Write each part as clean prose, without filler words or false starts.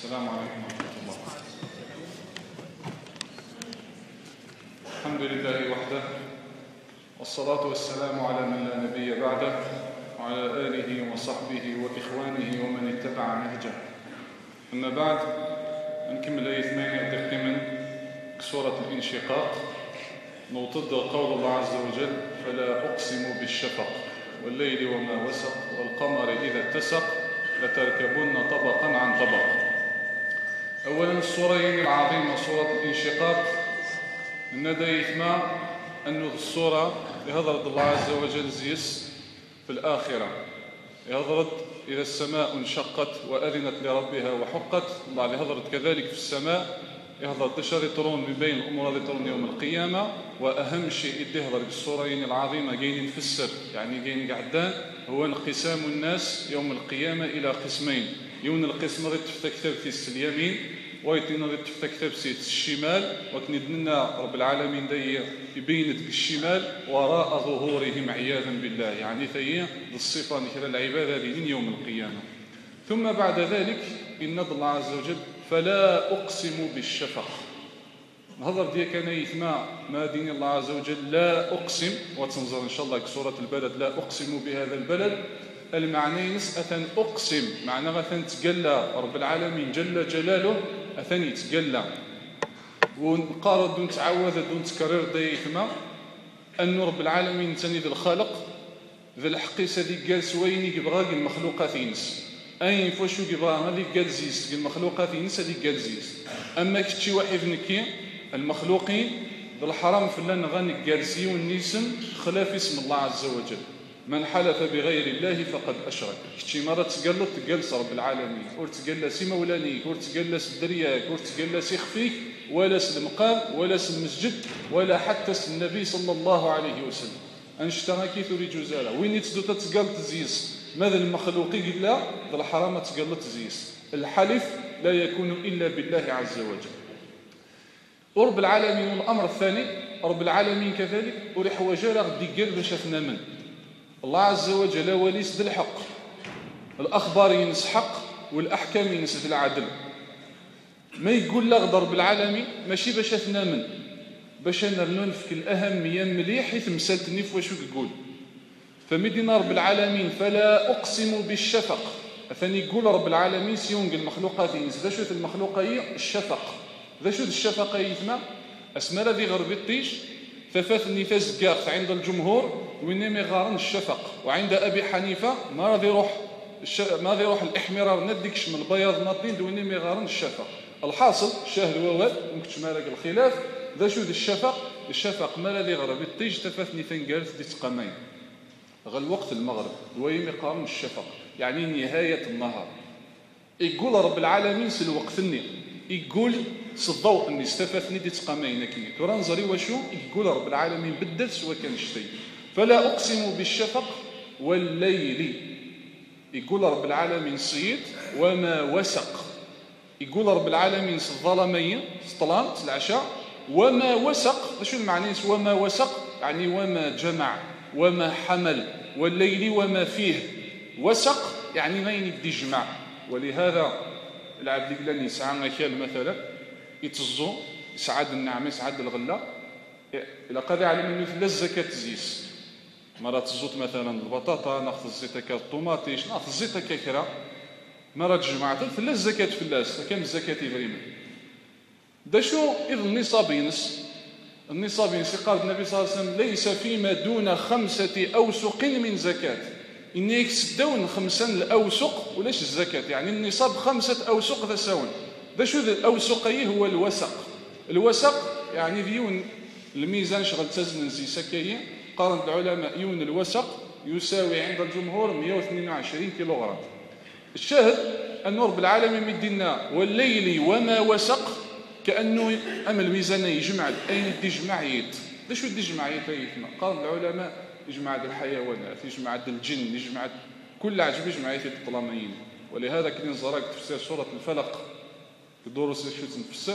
السلام عليكم ورحمة الله. الحمد لله وحده، والصلاة والسلام على من لا نبي بعده، وعلى آله وصحبه وإخوانه ومن اتبع نهجه. أما بعد، نكمل آية 8 تقديما سورة الانشقاق. نوطد قول الله عز وجل: فلا أقسم بالشفق والليل وما وسق والقمر إذا اتسق لتركبن طبقا عن طبق. أولا السورين العظيمة سورة الانشقاق ندى يثمى أنه السورة يهضرد الله عز وجل زيس في الآخرة، يهضرد إذا السماء انشقت وأذنت لربها وحقت. الله يهضرد كذلك في السماء، يهضرد تشري ترون من بين الأمور اللي ترون يوم القيامة. وأهم شيء يهضرد السورين العظيمة جايين نفسر، يعني جايين قعدان هو انقسام الناس يوم القيامة إلى قسمين. يون القسم اللي تفتكتب في اليمين، ويتين اللي تفتكتب في الشمال. وكندنا رب العالمين دي يبينت بالشمال وراء ظهورهم عياذا بالله، يعني ثي الصفة نكرة العبادة لين يوم القيامة. ثم بعد ذلك إن الله عز وجل: فلا أقسم بالشفق. نهضر ديال كان يثمى ما دين الله عز وجل لا أقسم، وتنظر إن شاء الله كسورة البلد: لا أقسم بهذا البلد. المعنى أثن أقسم معنى أثن تجلى رب العالمين جل جلاله، أثن يتجلى. ونقارد دون تعوذ دون تكرر دي يثمى أن رب العالمين تنيد الخلق ذا الحقيسة دي جالس وين يبغى المخلوقات ينس أين فوشو يبغى هذه جالزيس المخلوقات ينس هذه جالزيس. أما كتشي واحد نكي المخلوقين بالحرام فلان غني جالسي والنيسم خلاف اسم الله عز وجل. من حلف بغير الله فقد أشرك. كتشي مرة تقلس رب العالمين، ورتقلس مولانيك، ورتقلس درياك، ورتقلس يخفيك، ولا المقام ولا المسجد ولا حتى النبي صلى الله عليه وسلم. أنشتغاكي ثوري جزالة وين يتسدو تتقل تزيس ماذا المخلوقي إلا بالحرام تقل تزيس. الحلف لا يكون إلا بالله عز وجل. ورب العالمين والأمر الثاني رب العالمين كذلك وريح وجاله غدي قال باش أثنى الله عز وجل وليس ذي الحق. الأخبار ينس حق والأحكام ينس العدل. ما يقول لك ضرب العالمين ماشي باش أثنى باش نرنفك الأهمية مليح حيث مسالتني في واشو يقول. فمدينا رب العالمين فلا أقسم بالشفق. ثاني يقول رب العالمين سيونق المخلوقات ينس ذا شو المخلوقية الشفق. ذا شو الشفق يثمى أسمى الذي غرب الطيش ففاثني تزقاق عند الجمهور وإنما غارن الشفق. وعند أبي حنيفة ما راضي يروح الإحمرار نديكش من البياض ناطين دوينما غارن الشفق. الحاصل شاهد وواد ممكن تمارك الخلاف ذا شو الشفق. الشفق ما الذي غرب الطيش تفاثني تنقالت دي تقامين غل وقت المغرب دوينما قارن الشفق، يعني نهاية النهار. يقول رب العالمين سلوقت الني يقول صدوق اني استفاتني دي تقامين كي ترانزري وشو يقول رب العالمين بدل سوا كان شتي. فلا أقسم بالشفق والليل. يقول رب العالمين صيد وما وسق. يقول رب العالمين الظلمية سطلان العشاء وما وسق. شو المعنى وما وسق؟ يعني وما جمع وما حمل، والليل وما فيه. وسق يعني ما يدي جمع. ولهذا العبد اللي يسعى مكان مثلا يتزو يسعد النعمة يسعد الغلة إلى قضي على منه لا الزكاة تزيس. مرة تزوت مثلا البطاطا ناخذ الزيت كالطوماطيش ناخذ الزيت كيكرا. مرة جمعت لا الزكاة فلاس كم الزكاة فريمة. دا شو إذ النصاب ينس النصاب ينس قال النبي صلى الله عليه وسلم: ليس فيما دون 5 أوسق من زكاة. إنك سدون 5 الأوسق ولاش الزكاة، يعني النصاب 5 أوسق ذا ساون. ذا شو ذا الأوسقي هو الوسق. الوسق يعني ديون الميزان شغل تزن زي سكاية. قارن العلماء يون الوسق يساوي عند الجمهور 122 كيلوغرام. الشاهد أن رب العالمين مدينا والليل وما وسق كأنه أما الميزان يجمع أين يجمع يد. ذا شو يجمع يد؟ قال العلماء يجمع الحيوانات يجمع الجن يجمع كل عجب يجمع يد الطلامين. ولهذا كنا نزرق تفسير سورة الفلق في دروس شو تنفسر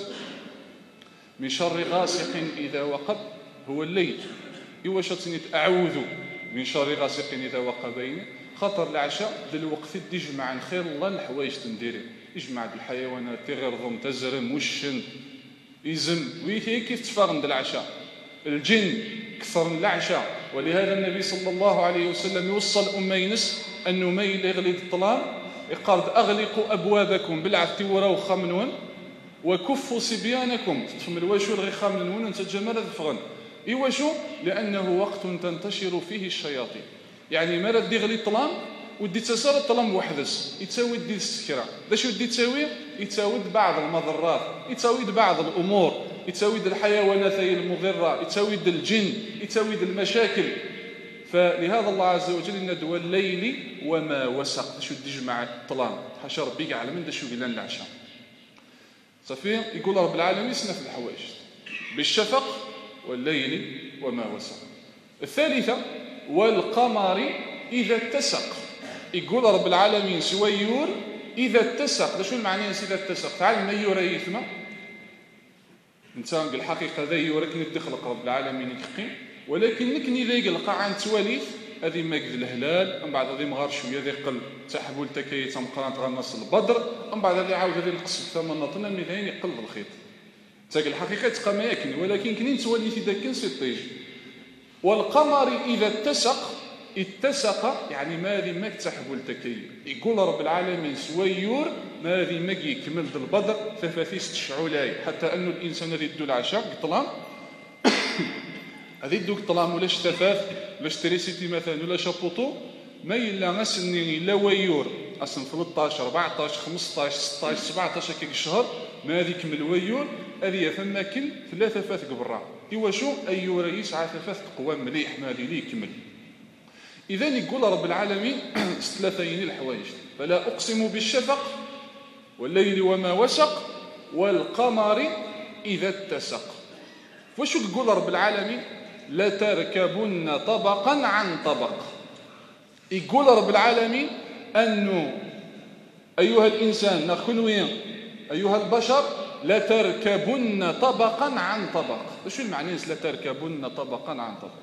من شر غاسق إذا وقب هو الليل. إيوا شتني أعوذ من شر غاسق إذا وقب خطر العشاء ذا الوقت تجمع خير الله الحوايج تنديري يجمع الحيوانات تغرضهم تزرم وشن يزم ويثي كيف تفرن العشاء الجن كثر العشاء. ولهذا النبي صلى الله عليه وسلم يوصل أمينس أنه ما يغلي الظلام يقال أغلقوا أبوابكم بالعث وراو خمنون وكفوا صبيانكم تفهم الواشو الغي من انت جمال الفغن ايواشو لانه وقت تنتشر فيه الشياطين. يعني ما ردي غلي الظلام ودي تسار الظلام وحدس يتساوي دي السكره باش ودي تساوي يتساوي بعض المضرات يتساوي بعض الامور يتساوي الحيوانات المضره يتساوي الجن يتساوي المشاكل. فلهذا الله عز وجل ندوى الليل وما وسق شو تجمع الظلام حاشا ربي على من شو قلنا العشاء صافي. يقول رب العالمين سنة في الحوايج بالشفق والليل وما وسق. الثالثة والقمر إذا اتسق. يقول رب العالمين سويور إذا اتسق. شو المعنى إذا اتسق؟ تعال ما يورا يثمى إنسان الحقيقة ذا يورا كي تخلق رب العالمين يكقي ولكن نكني ذا يلقى عن تواليث هذه ماكد الهلال من بعد هذه مغار شويه ذي قل تحبوا التكايه تمقران تغنص البدر من بعد هذه عاود هذه نقص الثمن نطنا ميدان يقل الخيط تاك الحقيقه تبقى ما ياكل ولكن كنين تولي في ذاك السطيج. والقمر اذا اتسق يعني ما ذي ماك تحبوا التكايه. يقول رب العالمين سويور ما ذي ماك يكمل البدر ثلاثيس تشعولاي حتى انه الانسان الذي يدو العشاء قطلان هذه دوك طلام ولا شتفاف ولا شتريسيتي مثلا ولا شابوطو ما إلا غسني لا ويور أصلا 13 14 15 16 17 كيك الشهر ما هذيك من الويور هذه فما كل ثلاثة فات قبرة إيوا شو أيو رئيس على ثلاثة قوام مليح ما هذه ليه كمل. إذا يقول رب العالمين ثلاثين الحوايج فلا أقسم بالشفق والليل وما وسق والقمر إذا اتسق. وشو تقول رب العالمين لتركبن طبقا عن طبق. يقول رب العالمين أنه أيها الإنسان نخلوين أيها البشر لتركبن طبقا عن طبق. وشو المعنى لتركبن طبقا عن طبق؟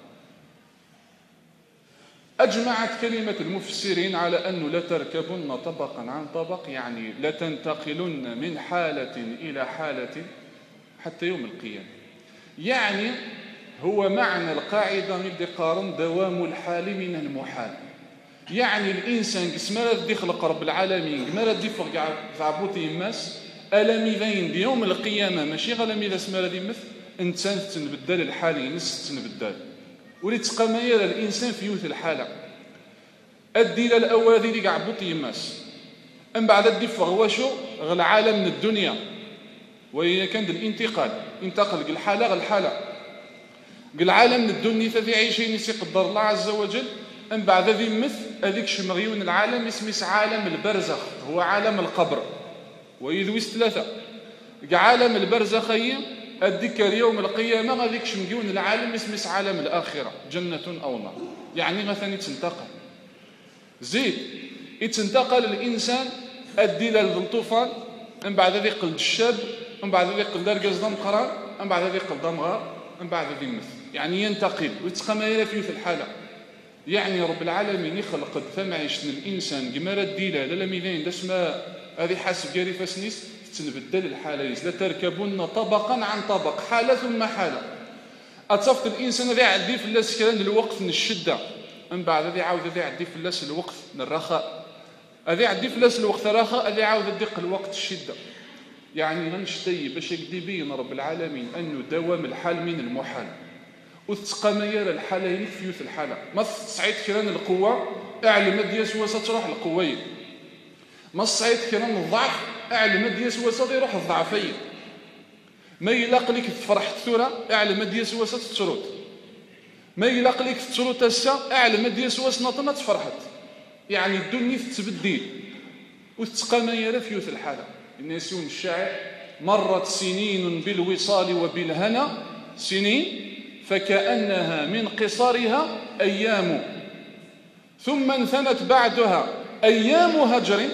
أجمعت كلمة المفسرين على أنه لتركبن طبقا عن طبق يعني لتنتقلن من حالة إلى حالة حتى يوم القيامة. يعني هو معنى القاعدة ندي قارن دوام الحال من المحال. يعني الإنسان كسما ردي خلق رب العالمين كما ردي فرقع ثعبوتي الناس ألم ذين يوم القيامة ماشي غلم إذا سما ردي مثل إنسان تنبدل الحالي نس تنبدل ولتقمير الإنسان في يوث الحالة الديل الأول ذي قاع بوتي الناس أم بعد الدي فهو شو غل عالم من الدنيا وهي كان الانتقال انتقل الحالة الحالة قل عالم الدنيا في عيشين يقدر الله عز وجل. أم بعد ذي مثل هذيك شمغيون العالم اسمه عالم البرزخ هو عالم القبر ويذويس ثلاثة عالم البرزخية الذكر يوم القيامة غاديك شمغيون العالم اسمه عالم الآخرة جنة أو نار. يعني مثلا يتنتقل زيد يتنتقل الإنسان الدلال للطوفان أم بعد ذي قلد الشاب أم بعد ذي قلد درقز دم قرار أم بعد ذي قلد دمغار أم بعد ذي مثل يعني ينتقل ويتقمير في الحالة. يعني رب العالمين يخلق ثم عيشنا الإنسان قمار الدلال للميذين دسما هذه حاسب جاري فاسنيس تنبدل الحالة لتركبن طبقا عن طبق حالة ثم حالة. أتصفت الإنسان ذي عدي في الله سكران الوقت من الشدة من بعد ذي عاود ذي عدي في الله الوقت من الرخاء ذي عدي في الله الوقت الرخاء ذي عاود ذي الوقت الشدة. يعني غنشتي باش يقدي رب العالمين أنه دوام الحال من المحال وتقمير الحالين في يوث الحالة. ما تصعيد كران القوة أعلم دياس وستروح القوية ما تصعيد كران الضعف أعلم دياس وستروح الضعفية ما يلاق لك تفرح الثورة أعلم دياس وستترود ما يلاق لك تترود السا أعلم دياس وسنطمة فرحت. يعني الدنيا تتبدل وتقمير في يوث الحالة. الناس يوم الشاعر مرت سنين بالوصال وبالهنا سنين فكأنها من قصرها أيام ثم انثنت بعدها أيام هجر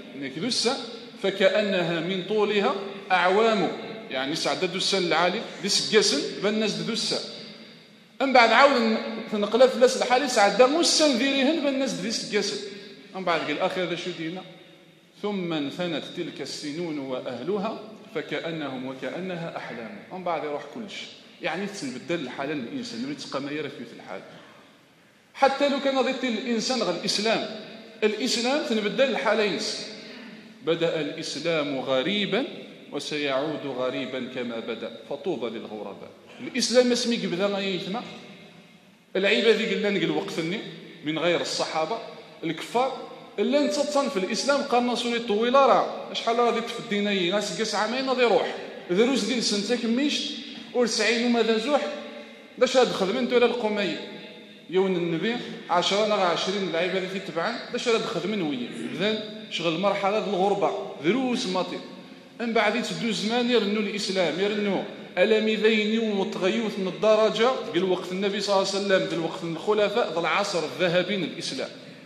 فكأنها من طولها أعوام. يعني سعدد السن العالي ديس قسن بالناس دوسا أم بعد عاود تنقلب في الناس الحالي سعد موسى ذيريهن بالناس ديس قسن أم بعد قال أخي هذا شو دينا ثم انثنت تلك السنون وأهلها فكأنهم وكأنها أحلام. ومن بعد يروح كلش، يعني تنبدل الحالة للإنسان ويتقى ما يرى في الحال. حتى لو كان ضد الإنسان غير الإسلام تنبدل الحالين. بدأ الإسلام غريبا وسيعود غريبا كما بدأ فطوبى للغرباء. الإسلام اسمي قبل يثمع العباد قلنا نقل وقفني من غير الصحابة الكفار اللي نتصن في الإسلام قالنا سوري طويلة راه شحال غادي تفدينا ناس قاس عامين غادي يروح دروس ديال سنتك كميشت ورسعين وماذا زوح باش هاد خدمت ولا القمية يوم النبي 10 ل 20 العباد اللي تبعان باش هاد خدمن ويا اذا شغل مرحلة الغربة دروس ماطي من بعد تدوز زمان يرنوا الإسلام يرنوا ألمذين ومتغيوث من الدرجة قال وقت النبي صلى الله عليه وسلم قال وقت الخلفاء ذا العصر الذهبي للإسلام.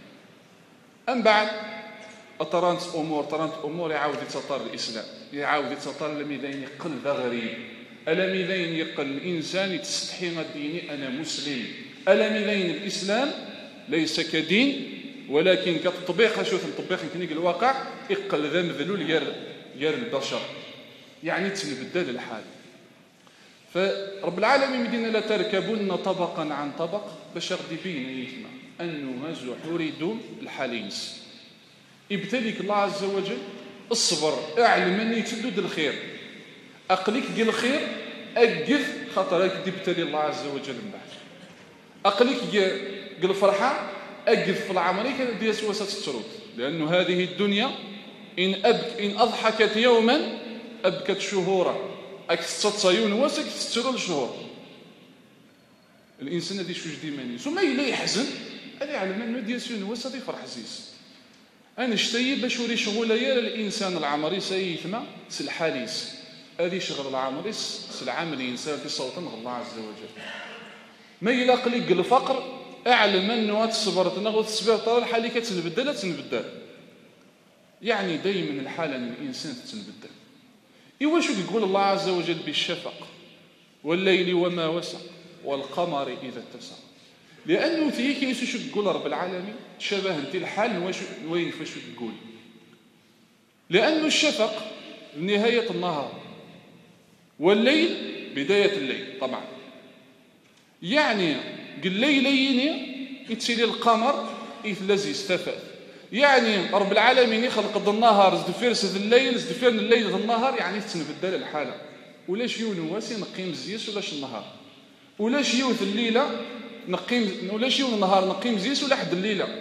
أم بعد طرانت أمور يعاود يتطر الإسلام يعاود يتطر ألمذين يقل ذا غريب ألمذين يقل الإنسان يتستحي ديني أنا مسلم ألمذين الإسلام ليس كدين ولكن كتطبيق شوف التطبيق يمكن الواقع يقل ذا مذلول ير البشر يعني تنبدل الحال. فرب العالمين مدينة لا تركبن طبقا عن طبق باش غدي بين يثمع أنه هزو حريدون الحالينس يبتليك الله عز وجل الصبر اعلم أن يتدود الخير أقليك قل الخير أقف خطرك ديبتلي الله عز وجل من بعد أقليك قل الفرحة أقف في العمريكا دي سواسة الترود لأنه هذه الدنيا إن أضحكت يوما أبكت شهورا أكثر صيون واسك تستروا الشهور. الإنسان هذا شو جدي ماني ثم إلا يحزن هذا على من ديال سيون واس هذا يفرح عزيز أنا اشتي باش وري شغل يا الإنسان العمري سيثمى سلحاليس هذه شغل العمريس سلعمل الإنسان في صوت الله عز وجل ما يلاق لك الفقر أعلم أنه الصبر تنغوث الصبر طال الحالي تنبدل يعني دائما الحالة من الإنسان تنبدل. إيوا شو يقول الله عز وجل بالشفق والليل وما وسق والقمر إذا اتسق لأنه تيكي شو تقول رب العالمين شبه انت الحال وين فاش تقول لأنه الشفق نهاية النهار والليل بداية الليل طبعا يعني قل ليلين يتسيلي القمر يثلز يستفاد يعني رب العالمين يخلق النهار زدفير سد الليل زدفير الليل النهار يعني تنبدل الحالة ولاش يون واسي نقيم زيس ولاش النهار ولاش يوث الليلة نقيم ولاش يون النهار نقيم زيس ولا حد الليلة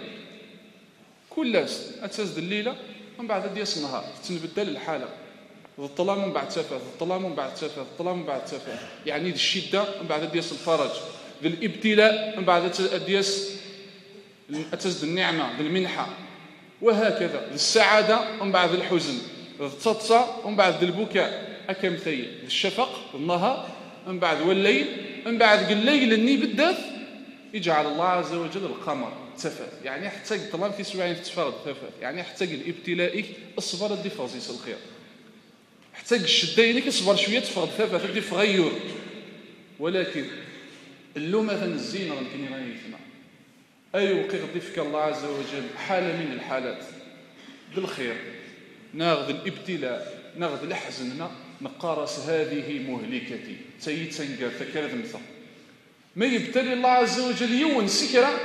كلاس أتسد الليلة من بعد دياس النهار تنبدل الحالة الظلام من بعد تفاث الظلام من بعد تفاث الظلام من بعد تفاث يعني الشدة من بعد دياس الفرج بالابتلاء من بعد دياس أتسد النعمة بالمنحة وهكذا السعادة من بعد الحزن التصطة من بعد البكاء أكمثيل الشفق النهار من بعد والليل من بعد الليل اللي بدات يجعل الله عز وجل القمر تفاث يعني يحتاج طلام في سواعين تفرد تفاث يعني يحتاج الابتلائك الصبر اللي فازيس الخير يحتاج الشدينك الصبر شوية تفرد تفاث اللي فغير ولكن اللومة الزينة يمكن يغيثنا أي وقت ضيفك الله عز وجل حالة من الحالات بالخير ناخذ الابتلاء ناخذ الحزن نقارس هذه مهلكتي سيد سنقر فكرة مثل ما يبتلي الله عز وجل يوم سكرة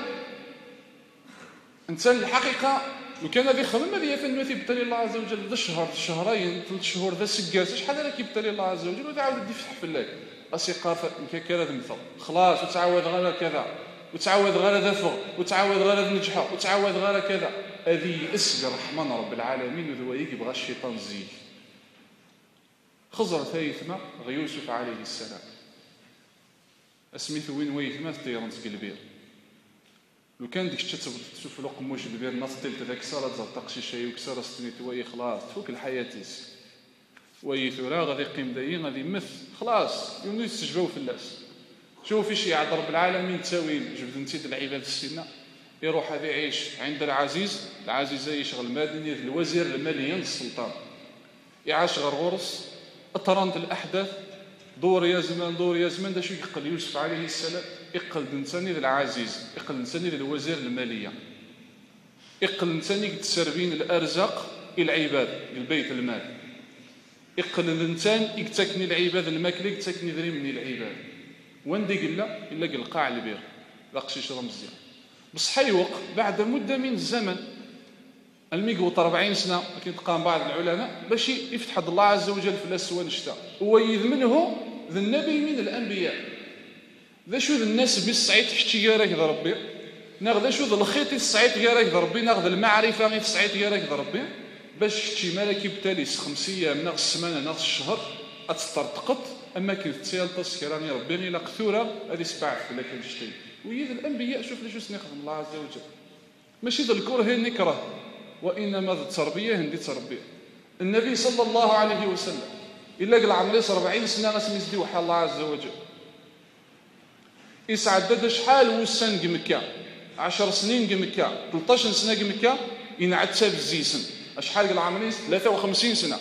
إنسان الحقيقة وكان هذه خمم هذه فإنه يبتلي الله عز وجل ذا الشهر شهرين 3 شهور ذا سكر شحال لك يبتلي الله عز وجل وتعاود يفتح في الليل أسيقار فكرة مثل خلاص وتعاود غير كذا وتعاود غير ذا فوق وتعاود غير نجحة وتعاود غير كذا هذه اسم رحمن رب العالمين وذويك يبغى الشيطان زيد خزر ثيثنا يوسف عليه السلام اسميث وين ويثما تيرنس قلبير لو كان ديك الشتا تشوف له قموش البير ناس تلت ذاك ساره زرطق شي شيء وكسر ستنيت وي خلاص تفوك الحياتيس وي ثورا غادي يقيم داين غادي يمث خلاص يونس تجباو في اللاس شوفي شي عاد رب العالمين تساوي جبد نتيد العباد السنه يروح هذا يعيش عند العزيز يشغل مدني الوزير المالي للسلطان يعاش غير غرس اطرنت الاحداث دور يا زمان دا شو يقل يوسف عليه السلام يقل انساني العزيز يقل انساني الوزير الماليه يقل انساني تسربين الارزاق العباد البيت المال يقل الانسان يكتكني العباد الماكله يكتكني ذري من العباد وندي قلا الا قلقاع البير لاقشيش رمزيان بصح يوق بعد مده من الزمن الميقوط 40 سنه كيتقام بعض العلماء باش يفتح الله عز وجل في الاسوان الشتاء هو يذمنه ذا النبي من الانبياء ذا شو ذا الناس بالسعيد حشتي راك ذا ربي ناخذ شو ذا الخيط السعيد راك ذا ربي ناخذ المعرفه غير السعيد راك ذا ربي باش شتي مالك يبتاليس 5 ايام ناخذ السمانه ناخذ الشهر اتسترتقط اما كي تسيال تسكراني ربي غير قثوره هذه سبع ولا كان شتي ويذ الانبياء شوف ليش نخدم الله عز وجل ماشي ذا الكره نكره وانما ذا التربيه هندي تربيه النبي صلى الله عليه وسلم الا قال عمري 40 سنه غاسمي يزدي وحال الله عز وجل يسعدد شحال وسن قمكه 10 سنين قمكه 13 سنه قمكه ينعتها بالزيسن شحال قال عمري 53 سنه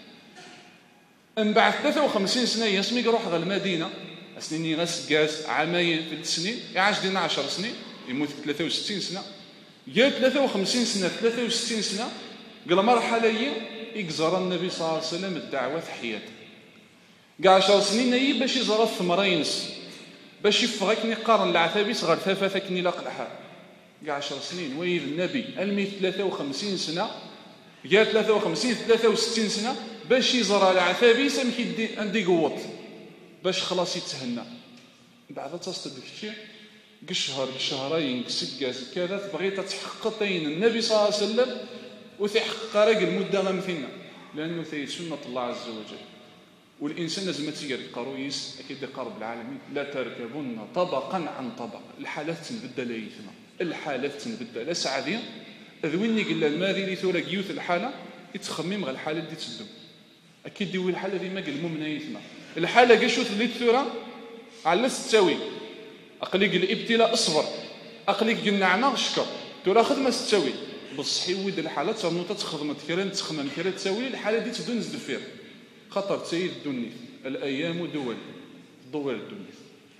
من بعد 53 سنه يسمي يروح غير المدينه سنين غاس كاس عامين في السنين يعاش دينا 10 سنين يموت 63 سنه جا 53 سنه 63 سنه قال مرحله هي يقزر النبي صلى الله عليه وسلم الدعوه في حياته كاع 10 سنين هي باش يزرى الثمرينس باش يفغكني قارن العتابي صغر ثافثكني لاقلحها كاع 10 سنين ويد النبي المي 53 سنه جا 63 سنه باش يزرى العتابي سمكي عندي قوط باش خلاص يتهنى بعد تصدق الشيء شهرين سكاس كذا بغيت تحقق النبي صلى الله عليه وسلم وتحقق راك المده غمثنا لانه ثي سنه الله عز وجل والانسان لازم تيقرا قرويس اكيد قرب العالمين لا تركبن طبقا عن طبق الحالات تنبدل يثنا الحالات تنبدل لا سعديه ذويني قال الماضي اللي ثورا كيوث الحاله يتخمم غير الحاله اللي تسدو اكيد ديوي الحاله ديما قال المؤمن يثنا الحاله كشوف اللي ثورا على التساوي اقليق الابتلاء اصبر اقليق النعمه شكر ترى خدمه تساوي بصحي ود الحالات تنوض تخدم كيران تخمم كيران تساوي الحاله دي تبدا نزدفير خطر سيد الدنيا الايام دول الدنيا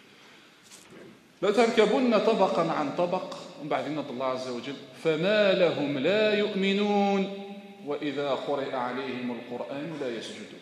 لا تركبن طبقا عن طبق ومن بعد ان الله عز وجل فما لهم لا يؤمنون واذا قرئ عليهم القران لا يسجدون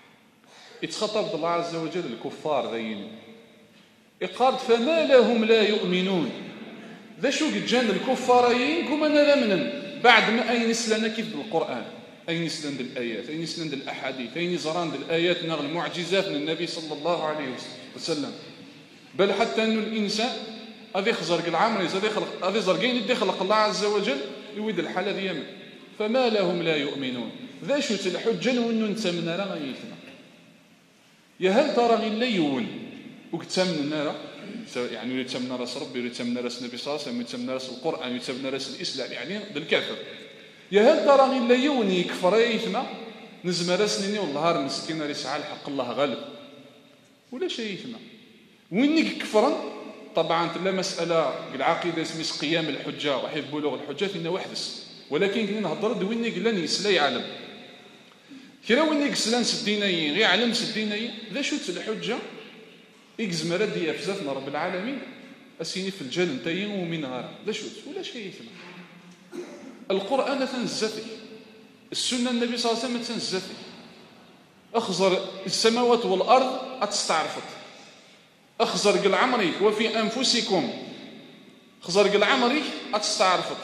يتخطب الله عز وجل الكفار ذين إقارد فما لهم لا يؤمنون ذا شو قد جان الكفارين كما نلمنا بعد ما أين يسلنا كيف بالقرآن أين يسلند الآيات أين يسلند الأحاديث أين يزران الآيات نغ المعجزات من النبي صلى الله عليه وسلم بل حتى أن الإنسان هذا خزرق العمر هذا زرقين يدي خلق الله عز وجل يويد الحالة ديما فما لهم لا يؤمنون ذا شو الحجة وأنه نتمنى رغيثنا يا هل ترى غير يون وكتمنى النار يعني يتمنى راس ربي يتمنى راس النبي صلى الله عليه وسلم يتمنى راس القرآن يتمنى راس الإسلام يعني بالكافر يا هل ترى غير يون يكفر يثما نزم راسني والله مسكين يسعى الحق الله غالب ولا شيء يثما وين يكفرن طبعا لا مسألة العقيدة اسمها قيام الحجة وحيث بلوغ الحجة فينا وحدس ولكن كنا نهضر وين يقلن يسلا يعلم كرا وين يقسلان سديناي غير علم سديناي ذا شو الحجة يجزم ردي افزتنا رب العالمين اسيني في الجنة نتاين ومن غير لا شو ولا شيء يثما القرآن تنزفي السنة النبي صلى الله عليه وسلم تنزفي اخزر السماوات والأرض اتستعرفت اخزر قل عمرك وفي أنفسكم خزر قل عمرك اتستعرفت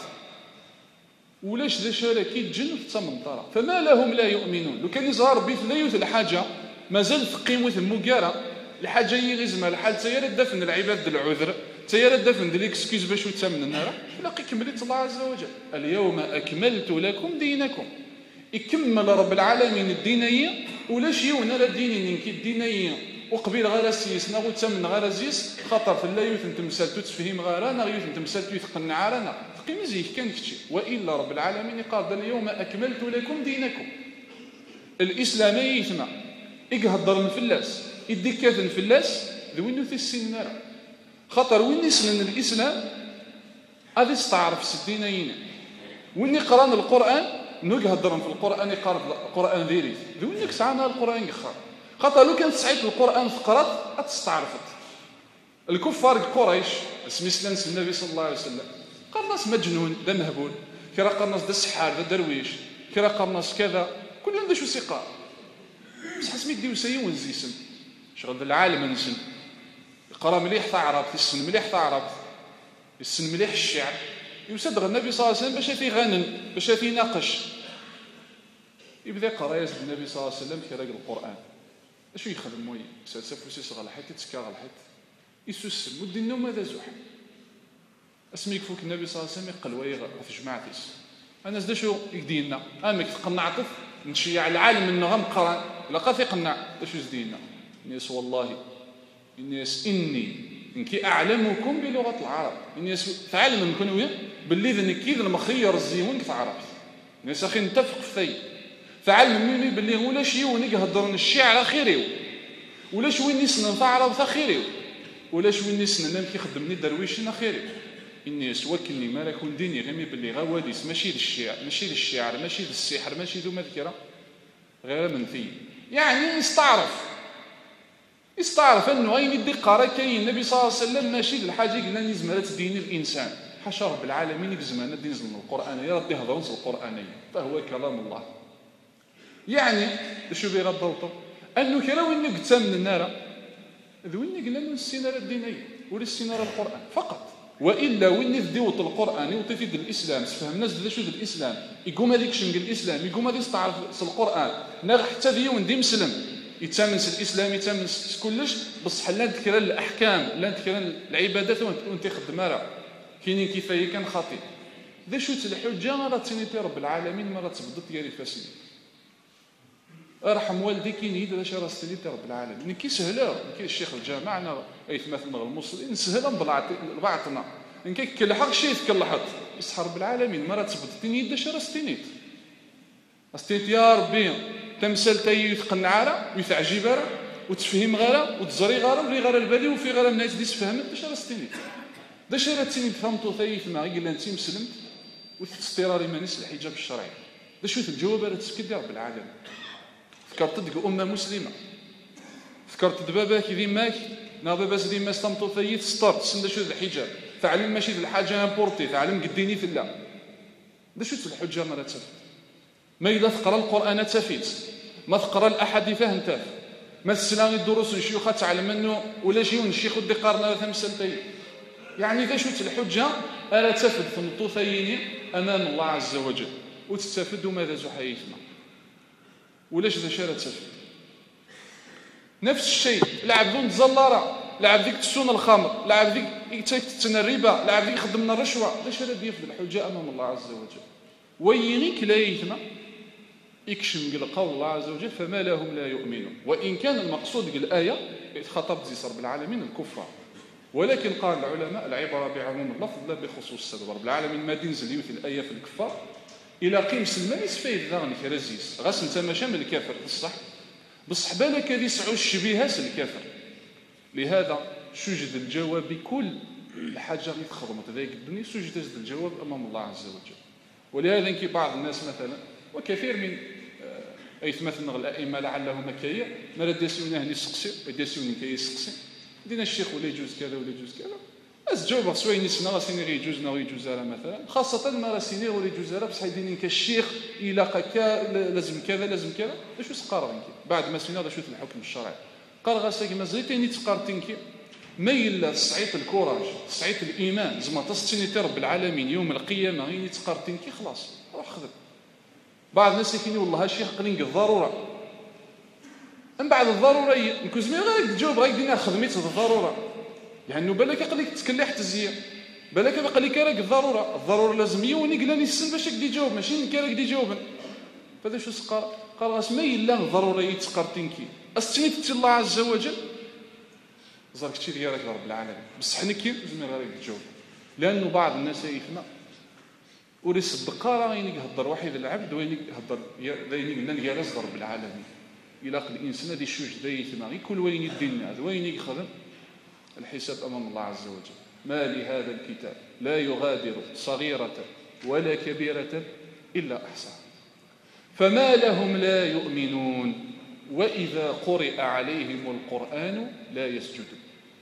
ولاش ذا شاركي الجن تمن طرا فما لهم لا يؤمنون لو كان يظهر بيت لا يوث الحاجة مازال ثقيم وث المقارة الحاجة يغزمها الحال تيار الدفن العباد العذر تيار الدفن ديليكسكيوز باش يتمن النار لاقي كملت الله عز وجل اليوم أكملت لكم دينكم يكمل رب العالمين الدينية ولا شيء ونرى الدينين إنك الدينية وقبيل غير سيس نغو تمن غير زيس خطر في الله يوث تمثال تتفهم غيرنا يوث تمثال تيثقن عارنا فقيم زيه كان كتشي وإلا رب العالمين قال اليوم أكملت لكم دينكم الإسلام يثنى يقهضر من فلاس يديكات الفلاس ذوينو في السن نرى خطر وين يسلن الإسلام هذا استعرف سدينين وين يقرأن القرآن نقهضر في القرآن يقرأ القرآن ذيري ذوينك سعانا القرآن يخار خطر لو كانت سعيد القرآن فقرات أتستعرفت الكفار قريش اسم سلنس النبي صلى الله عليه وسلم قال ناس مجنون ذا مهبول كرا قال ناس ذا السحار ذا درويش كرا قرناس كذا كل يوم شو سيقار بصح اسمي ديو سيون زيسن شغل العالم نسن يقرا مليح تعرف السن مليح تعرف السن مليح الشعر يصدق النبي صلى الله عليه وسلم باش في غنن باش في ناقش يبدا قرايه النبي صلى الله عليه وسلم كرا القران اشو يخدم موي سلسف وسيس غلا حيت تسكا غلا حيت يسوس مد النوم هذا زوح اسميك فوك النبي صلى الله عليه وسلم يقلوي في جماعتيس انا زدا شو يدينا امك تقنعطف نشيع العالم انه غم قران لقى يقنع شو زدينا الناس والله الناس انكي اعلمكم بلغه العرب الناس تعلم نكون ويا باللي ذنكيد المخير الزيون تعرف الناس اخي نتفق في فعلم مني باللي ولا شي وني يهضرون الشعر خيريو ولا شوي نسنا تعرف خيريو ولا شوي نسنا نمكي خدمني درويش خيريو الناس وكلني ما راكون ديني غير باللي غواديس ماشي للشعر ماشي للسحر ماشي ذو مذكره غير منفي يعني يستعرف انه اين يدي قرا كاين النبي صلى الله عليه وسلم ماشي الحاجه قلنا نزمرات دين الانسان حاشا رب العالمين يزمنا دين القران يا ربي هضروا القرانيه فهو كلام الله يعني شو بيغا الضوطه انه كرا وين قلت من النار ذوين قلنا السيناره الدينيه ولا السيناره القران فقط والا وين ذيوط القران وطيفي الاسلام فهمنا زاد شو الاسلام يقوم هذيك شنق الاسلام يقوم هذه استعرف القران نغ حتى ديون دي مسلم يتامنس الاسلام يتامنس كلش بصح لا تذكر الاحكام لا تذكر العبادات وانت خدمه راه كاينين كيفايه كان خاطئ ذا شو الحجه راه تسنيتي رب العالمين مره تبدت ديالي فاسد ارحم والديك ينيد باش راه سنيتي رب العالمين كي سهله كي الشيخ الجامع انا مثل المسلمين سهله بلعتنا ان كل حق شي تكلحط بصح رب العالمين مره تبدت ينيد باش راه سنيت استيت يا ربي تمثل تاي يتقنع راه ويتعجب راه وتفهم غيره وتزري غيره ولي غير البالي وفي غير الناس دي تفهمت باش راه ستينيت باش راه تسيني فهمتو ثايث ما غير انت مسلمت وتستيراري مانيس الحجاب الشرعي باش الجواب راه تسكت يا رب العالمين فكرت تدق امه مسلمه فكرت دباباك ديماك نا باباس ديما استمطو ثايث ستارت سند شو الحجاب تعلم ماشي الحاجه امبورتي تعلم قديني في الله باش الحجه ما تفهم ما إذا تقرأ القرآن تفيت ما تقرأ الأحاديث انتف ما تسلام الدروس الشيوخ تعلم أنه ولا شيء الشيخ ودي قارنا ثمسلتين يعني إذا شوت الحجة ألا تفد ثمطوثين أمام الله عز وجل وتستفد ماذا زحيثنا ولاش ذا شارة تفد نفس الشيء لعب ذو تزلارة لعب ذيك تسون الخمر لعب ذيك تتسنى الربا لعب ذيك خدمنا الرشوة ذا شارة يفد الحجة أمام الله عز وجل وينك لا يثنى يكشم قال قول الله عز وجل فما لهم لا يؤمنون وإن كان المقصود بالآية خطب زي رب العالمين الكفار ولكن قال العلماء العبرة بعموم اللفظ لا بخصوص السبب رب العالمين ما دينزل يوث الآية في الكفار إلى قيم سلمان يسفيد ذاغني كرزيز غاس انت ماشي من الكافر بصح بصح بالك هذه سعو الشبيهات الكافر لهذا سجد الجواب بكل الحاجة اللي تخدمت ذاك الدنيا سجد الجواب أمام الله عز وجل ولهذا كي بعض الناس مثلا وكثير من مثلا الائمه لعلهم هكايا ما رداسيونا هني سقسي رداسيوني كاي سقسي دينا الشيخ ولا يجوز كذا ولا يجوز كذا اس جاوب سواء نسنا راسيني غير يجوز ولا يجوز مثلا خاصه ما راسيني ولا يجوز بصح يديني كالشيخ الى كا لازم كذا لازم كذا واش سقار بعد ما سينا شوف الحكم الشرعي قال غاسك ما زيتيني تقارتينكي ما إلا تصعيط الكوراج تصعيط الإيمان زعما تصنيتي رب العالمين يوم القيامة غير يتقارتينكي خلاص روح خذ بعض الناس يكيني والله هالشيء قلينك الضرورة من بعد الضرورة نكون زميل غير تجاوب غير دينا خدميت الضرورة يعني بالك يقليك تكلح تزيا بالك يقليك راك الضرورة لازم يوني قلاني السن باش يقدي يجاوب ماشي نكا يقدي يجاوب فهذا شو سقار قال غاس ما إلا الضرورة يتقارتينكي استنيت الله عز وجل زرك شي ديالك رب العالمين بصح نكي زميل غير تجاوب لانه بعض الناس يفهم ولي صدق راه يهضر واحد العبد وين يهضر قلنا جالس رب العالمين الى الانسان هذه شوج دايت ما كل وين يدينا وين يخدم الحساب امام الله عز وجل ما لهذا الكتاب لا يغادر صغيرة ولا كبيرة الا احصاها فما لهم لا يؤمنون وإذا قرئ عليهم القرآن لا يسجدون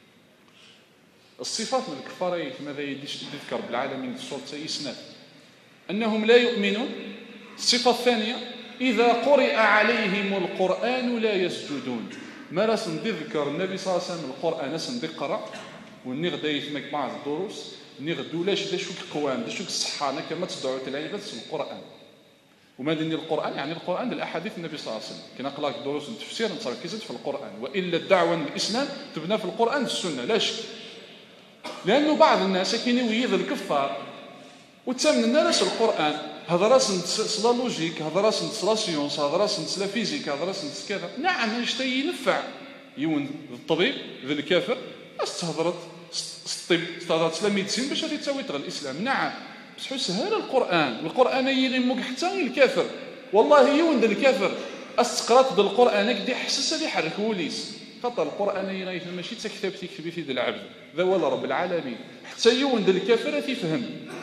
الصفات من الكفار ماذا يذكر بالعالمين الصوت سيسناد أنهم لا يؤمنون الصفة الثانية إذا قرئ عليهم القرآن لا يسجدون. ما راس نذكر النبي صلى الله عليه وسلم القرآن سندي قرأ وني غدا يتمك بعض الدروس ني غدو لاش دا شوك القوام دا شوك الصحة أنا كما تدعو تلعيبات القرآن وما دني القرآن يعني القرآن الأحاديث النبي صلى الله عليه وسلم كنا نقرأ دروس التفسير نتركز في القرآن وإلا الدعوة للإسلام تبنى في القرآن والسنة لا شك. لأنه بعض الناس كاين يويض الكفار وتسمن الناس القرآن هذا راس نتسلا لوجيك هذا راس نتسلا سيونس هذا راس نتسلا فيزيك هذا راس نتس كذا. نعم يشتي ينفع يون الطبيب ذي الكافر استهضرت الطب استهضرت لا ميديسين باش غادي تساوي تغل الإسلام. نعم بصح سهل القرآن يغمك حتى الكافر والله يون ذا الكافر استقرات بالقرآن كدي حسس اللي يحرك وليس خاطر القرآن يغيث ماشي تكتب تكتبي في ذا العبد ذا ولا رب العالمين حتى يون ذا الكافر تفهم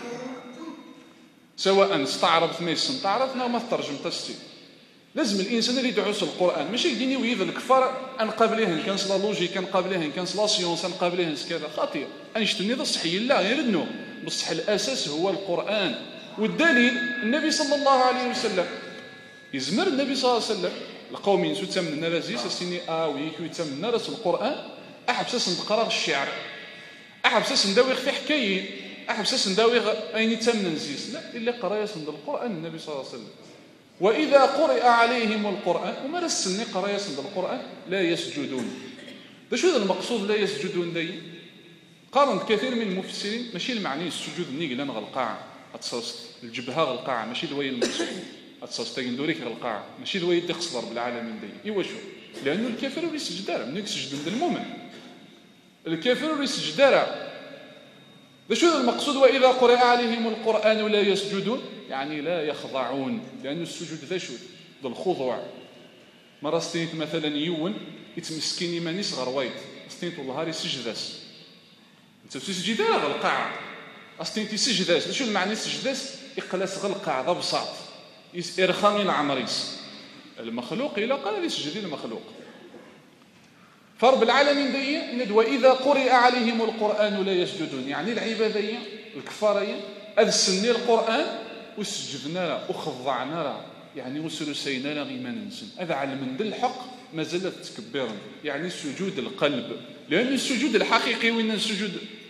سواء استعرضت ما استعرضت ما ترجم تستي. لازم الانسان اللي يدعوس القران ماشي يديني ويذ الكفار انقابليه كان صلا لوجي كان قابليه كان صلا سيونس انقابليه كذا خطير انشتني ذا صحي لا يردنو بصح الاساس هو القران. والدليل النبي صلى الله عليه وسلم يزمر النبي صلى الله عليه وسلم القوم ينسو تمنى رزيس السني ويكو يتمنى رس القران احبسس نقرا الشعر احبسس نداوي في حكايه احبسس نداوي اين تمنى نزيس لا الا قرايه عند القران النبي صلى الله عليه وسلم. وإذا قرئ عليهم القرآن وما رسلني قراية عند القرآن لا يسجدون. ده شو المقصود لا يسجدون دي؟ قارن كثير من المفسرين ماشي المعني السجود نيجي لنا غلقاعة أتصلت الجبهة غلقاعة ماشي دوي المقصود أتصلت تجندوريك غلقاعة ماشي دوي تخسر بالعالمين دي. إيوا شو؟ لأنه الكافر اللي سجدارة منك سجدون المؤمن الكافر اللي سجدارة. ده شو المقصود وإذا قرئ عليهم القرآن لا يسجدون يعني لا يخضعون لأن السجود ذا شو ذا الخضوع. مرة استنيت مثلا يون يتمسكيني ماني صغر وايد استنيت والله هاري سجداس انت تسجد على القاعة استنيت سجداس شو المعنى سجداس إقلاس غلقاع ذا بساط إرخامي العمريس المخلوق إلا قال لي سجدي المخلوق. فرب العالمين دي وإذا قرئ عليهم القرآن لا يسجدون يعني العبادية الكفارية أذسني القرآن وسجدنا له وخضعنا له يعني وسلسينا له غير ما ننسن هذا على من ذي الحق ما زالت تكبرا يعني سجود القلب لأن السجود الحقيقي وين السجود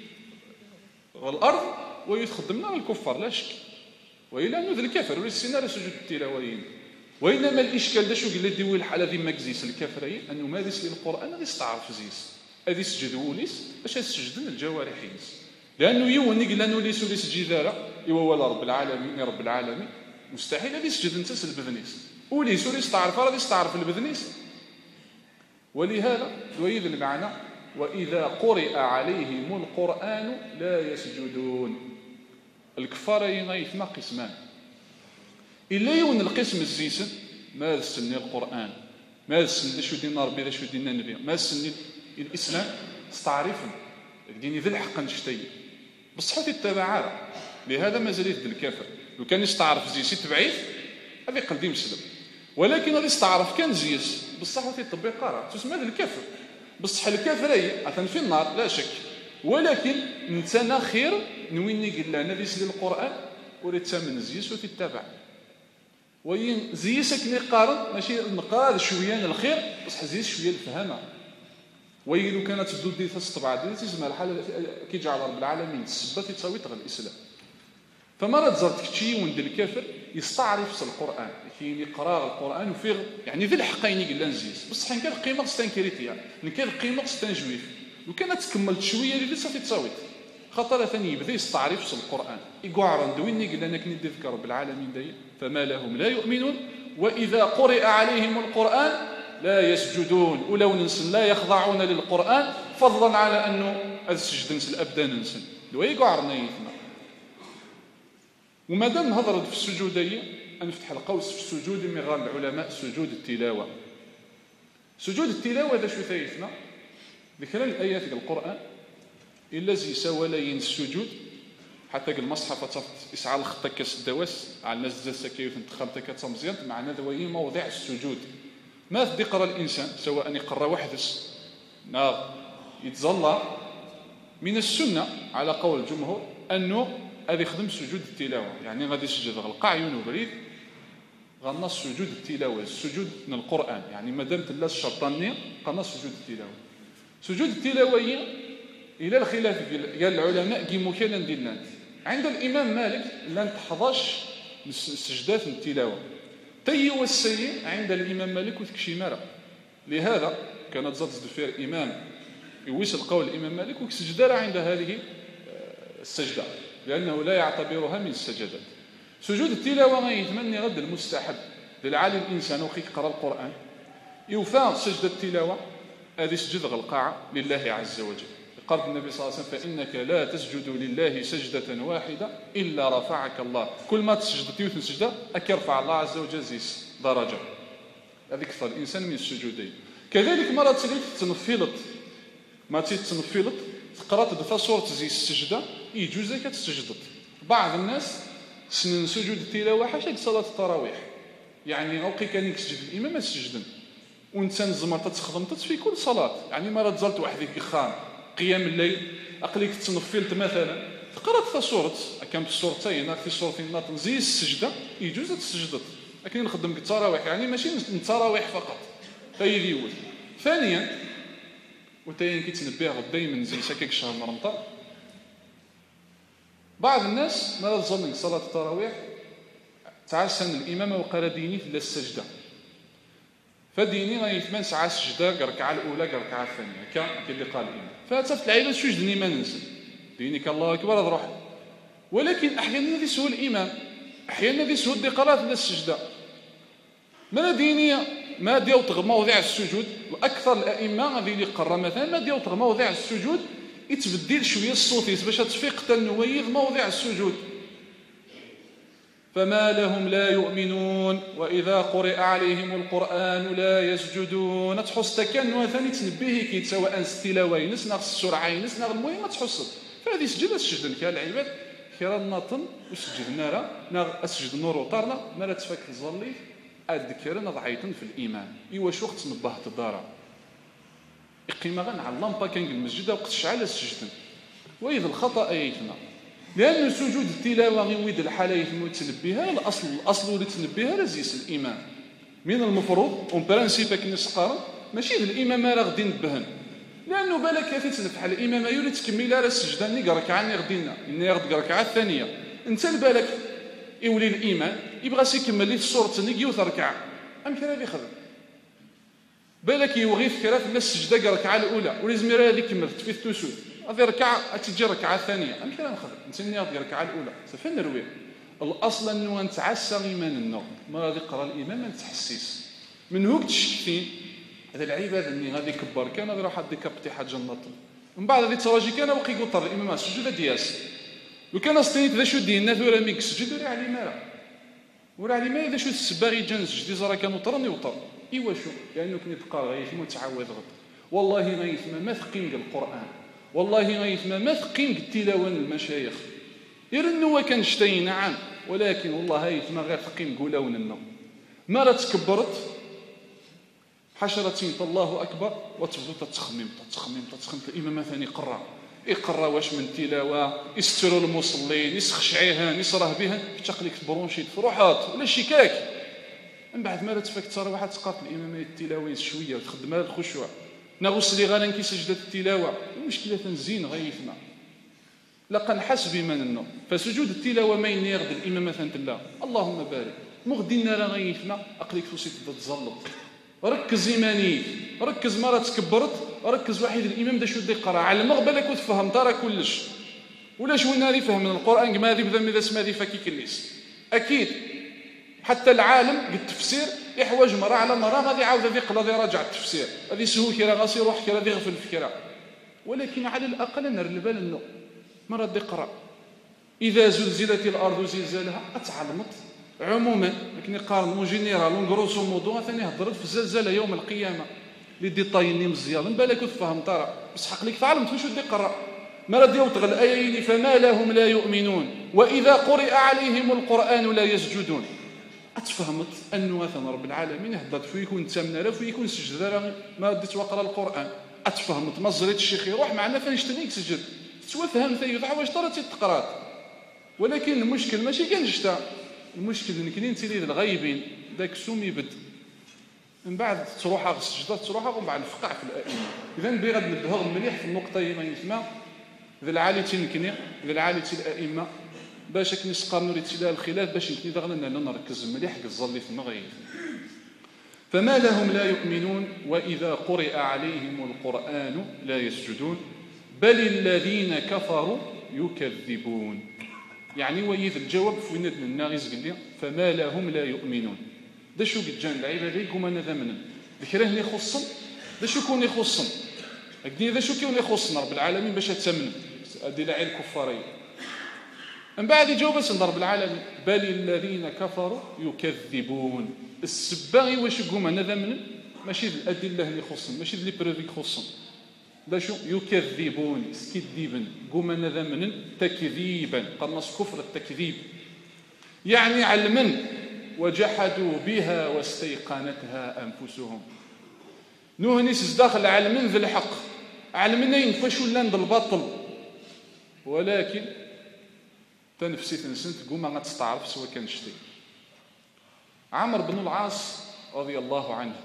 الأرض ويتخدمنا الكفار لا شك وإلا أنه ذي الكافر ويسينا سجود التلاوين. وإنما الإشكال ده شو قال لي والحالة ذي مكزيس الكافرين أنه ما ديس للقرآن هذا استعرف زيس هذا سجد وليس باش يسجدن الجوارحيس لأنه يوني قال لأنه ليس جدارة ولا رب العالمين يا رب العالمين مستحيل هذا يسجد انت البذنيس وليس يستعرف هذا يستعرف البذنيس. ولهذا يريد المعنى وإذا قرئ عليهم القرآن لا يسجدون. الكفار يغيثما قسمان إلا يون القسم الزيسن ما سني القرآن ما سني شو دينا ربي شو دينا النبي ما سني الإسلام استعرفن ديني ذي الحق نشتي بصحة التبعات. لهذا ما زال يد الكافر لو كان يستعرف زيس يتبعيث هذا قلبي مسلم ولكن هذا يستعرف كان زيس بالصحة الطبيعية قارة تسمى هذا الكافر بصح الكافرية عثن في النار لا شك ولكن نتنا خير نويني قل لنا ذي سلي القرآن وريتسامن زيس وتتبع وين زيسك اللي قارن ماشي نقرا شويه الخير بصح زيس شويه الفهمه ويلو كانت تدود دي تستبع دي تسمى الحال كي جعل رب العالمين السبات تساوي تغل الاسلام. فمرة زرت كتشي وند الكافر يستعرف القران كي يقرا القران وفيه يعني ذي الحقين يقول نزيس بصح كان القيمه ستانكريتيا كان القيمه ستانجويف لو كانت تكملت شويه اللي صافي تساوي خاطر ثاني يبدا يستعرف القران يقعر دوين يقول لنا كني ذكر رب العالمين دي فما لهم لا يؤمنون وإذا قرئ عليهم القرآن لا يسجدون ولو ننسن لا يخضعون للقرآن فضلا على أنه السجد نسل الأبدان ننسن لو يقعرنا يثنى. وما دام نهضر في السجودية نفتح القوس في السجود من غير العلماء سجود التلاوة. سجود التلاوة هذا شو ثايثنا ذكر الآيات في القرآن إلا زي سوى لين السجود حتى المصحف يسعى الخطة كاس الدواس على الناس زاسا كيف انتخابتها كتمزيان معنا ذوي موضع السجود ما يقرا الانسان سواء يقرا وحدس يتظلى من السنه على قول الجمهور انه هذا يخدم سجود التلاوه يعني غادي يسجد غلق عيونه بريد غنى سجود التلاوه، السجود من القران، يعني مادام تلا الشرطانيه قلنا سجود التلاوه. سجود التلاوه هي الى الخلاف ديال العلماء كيما كان ندير عند الامام مالك لا نتحضاش سجدات التلاوه تي هو السيء عند الامام مالك وتكشي مرة. لهذا كانت زاد فيها الامام يوصل قول الامام مالك وكسجد عند هذه السجده لانه لا يعتبرها من السجدات. سجود التلاوه ما يتمني غد المستحب للعالم الانسان وخي يقرا القران يوفى سجده التلاوه هذه سجد القاعه لله عز وجل. قال النبي صلى الله عليه وسلم فانك لا تسجد لله سجده واحده الا رفعك الله. كل ما تسجد تيوث سجده اكرفع الله عز وجل زيس درجه. هذيك كثر الانسان من السجودين. كذلك مرة تنفلط ما تنفلط قرات دفا سوره زي السجده يجوز لك تسجدت. بعض الناس سنن سجود التلاوه حاشاك صلاه التراويح، يعني اوقي كان يسجد الامام تسجدن وانت نزمرت تخدمت في كل صلاه، يعني مرة تزلت وحدك خام قيام الليل اقليك تنفلت مثلا قرات فسوره كان بالسورتين في سورتين ناط زي السجده يجوز تسجدت، لكن نخدم التراويح يعني ماشي التراويح فقط فايدي ول. ثانيا وتاين كيتنبه دائما زي شكاك شهر رمضان بعض الناس ما ظن صلاه التراويح تعسن الامام وقال ديني في السجده فديني غيثمان ساعه سجده ركعه الاولى ركعه الثانيه كان اللي قال الامام فاتفت العيله سجدني ما ننسى دينك الله اكبر روح. ولكن احيانا ذي سهو الامام احيانا ذي سهو القراءه السجده ما دينيه ما ديال موضع السجود. واكثر الائمه غادي اللي قرا مثلا ما ديال موضع السجود يتبدل شويه الصوت باش تفيق حتى النويض موضع السجود. فما لهم لا يؤمنون واذا قرئ عليهم القران لا يسجدون. تحس كان ثاني تنبيه كي سواء التلاوين ناغ السرعين ناغ المهم تحس فهذه سجد كان العباد كرا الناطن وسجدنا راه ناغ اسجد نور وطارنا ما لا تفك الظلي أذكرنا ضعيتن في الإيمان إيواش وقت نبهت الدار إقيمة غنعلم باكين المسجد وقت شعل السجدن وإذا الخطأ أيتنا لأن سجود التلاوة غيويد الحالة يتمو تنبيها الأصل اللي تنبيها رزيس الإيمان من المفروض اون برانسيب كي نسقارن ماشي الإمام راه غادي نبهن لأنه بالك كيف تنفح الإمام يولي تكمل راه السجدة ني ركعة غدينا ني غد ركعة الثانية أنت بالك يولي الإيمان يبغى يكمل لي الصورة نيجي وتركع أمكن هذه خدم بالك يوغي فكرة في السجدة ركعة الأولى ولازم يرى هذه كملت في التسود هذه ركعة تجي ركعة ثانية أمكن نخدم نسمي هذه ركعة الأولى سفن نروي الأصل أنه نتعسى إيمان النوم ما غادي يقرأ الإمام ما نتحسيس من هوك تشكتين هذا العبادة اللي غادي يكبر كان غادي يروح هذيك بتيحة جنة من بعد غادي تراجي كان وقي يقطر الإمام السجود دياس لو كان استنيت ذا شو دينا ثورا ميك سجد ولا علي مالا ولا علي مالا ذا شو السباغي جان سجدي زرا كانوا طرني وطر ايوا شو لانه كنت تقرا غير متعود غد والله ما يسمى ما ثقيم القران والله ما يسمى ما ثقيم التلاوه المشايخ يرنوا كان شتي نعم ولكن والله يسمى غير ثقيم قولاون النوم ما لا تكبرت حشرتين الله اكبر وتبدا تخمم الامام ثاني يقرا واش من تلاوه يستروا المصلين يسخشعيها يصراه بها يفتح لك برونشيت فروحات ولا شكاك من بعد ما تفك ترى واحد تقاط الامام التلاوه شويه وتخدمها الخشوع ناغوس لي غالا كي سجدت التلاوه المشكله تنزين غيثنا لقى نحس بمن النوم فسجود التلاوه ما ينيغد الامام مثلا تلا اللهم بارك مغدينا راه غيثنا اقليك توصي تتزلط ركز ايمانيك ركز مرة تكبرت ركز واحد الامام دا شو دي يقرا على مغبلك وتفهم ترى كلش ولا شو ناري فهم من القران كما هذه بدا ماذا اسمها هذه فكي كليس اكيد حتى العالم بالتفسير يحوج مره على مره غادي يعاود هذه يقرا يراجع التفسير هذه سهو كرا غاسي يروح كرا يغفل الفكره ولكن على الاقل نر البال انه مره يقرا اذا زلزلت الارض زلزالها اتعلمت عموما لكن يقارن مون جينيرال اون غروسو مودو ثاني هضرت في الزلزال يوم القيامه لي ديطاي مزيان من بالك تفهم ترى بصح لك تعلمت واش ودي يقرا ما راه ديال تغل الايين فما لهم لا يؤمنون واذا قرئ عليهم القران لا يسجدون اتفهمت انه مثلا رب العالمين هضرت فيه يكون تامنا لا فيه يكون سجد ما رديت وقرا القران اتفهمت ما زريت الشيخ يروح معنا فين شتنيك سجد سوا فهمت يضع واش طرات تقرات ولكن المشكل ماشي كان جتا المشكل ان كاين تيلي الغايبين داك السوم يبد من بعد تروح على السجده تروح ومن بعد نفقع في الائمه. اذا بغي غنبهر مليح في النقطه هي ما يسمى ذا العالي تنكني ذا العالي الائمه باش كنسقر نريد لا الخلاف باش نكني دغنا نركز مليح كالظل في المغيب. فما لهم لا يؤمنون واذا قرئ عليهم القران لا يسجدون بل الذين كفروا يكذبون. يعني ويذ الجواب في ند الناغز قال لي فما لهم لا يؤمنون. دا شو قد جان العباده يقوم انا ذا منن ذكره اللي يخصن دا شو كون يخصن هكذا دا شو كون يخصنا رب العالمين باش تامن ادي لعين الكفاريه من بعد يجاوب رب العالمين بل الذين كفروا يكذبون. السباغي واش يقوم انا ذا منن ماشي الادله اللي يخصن ماشي لي بروف يخصن دا شو يكذبون سكذبا قوم انا ذا منن تكذيبا قرنص كفر التكذيب يعني علما وجحدوا بها واستيقنتها أنفسهم. نهنس داخل علم ذي الحق علمنا ينفشوا لنا الباطل ولكن تنفسي تنسنت تقول ما غتستعرف سواء كان شتي. عمرو بن العاص رضي الله عنه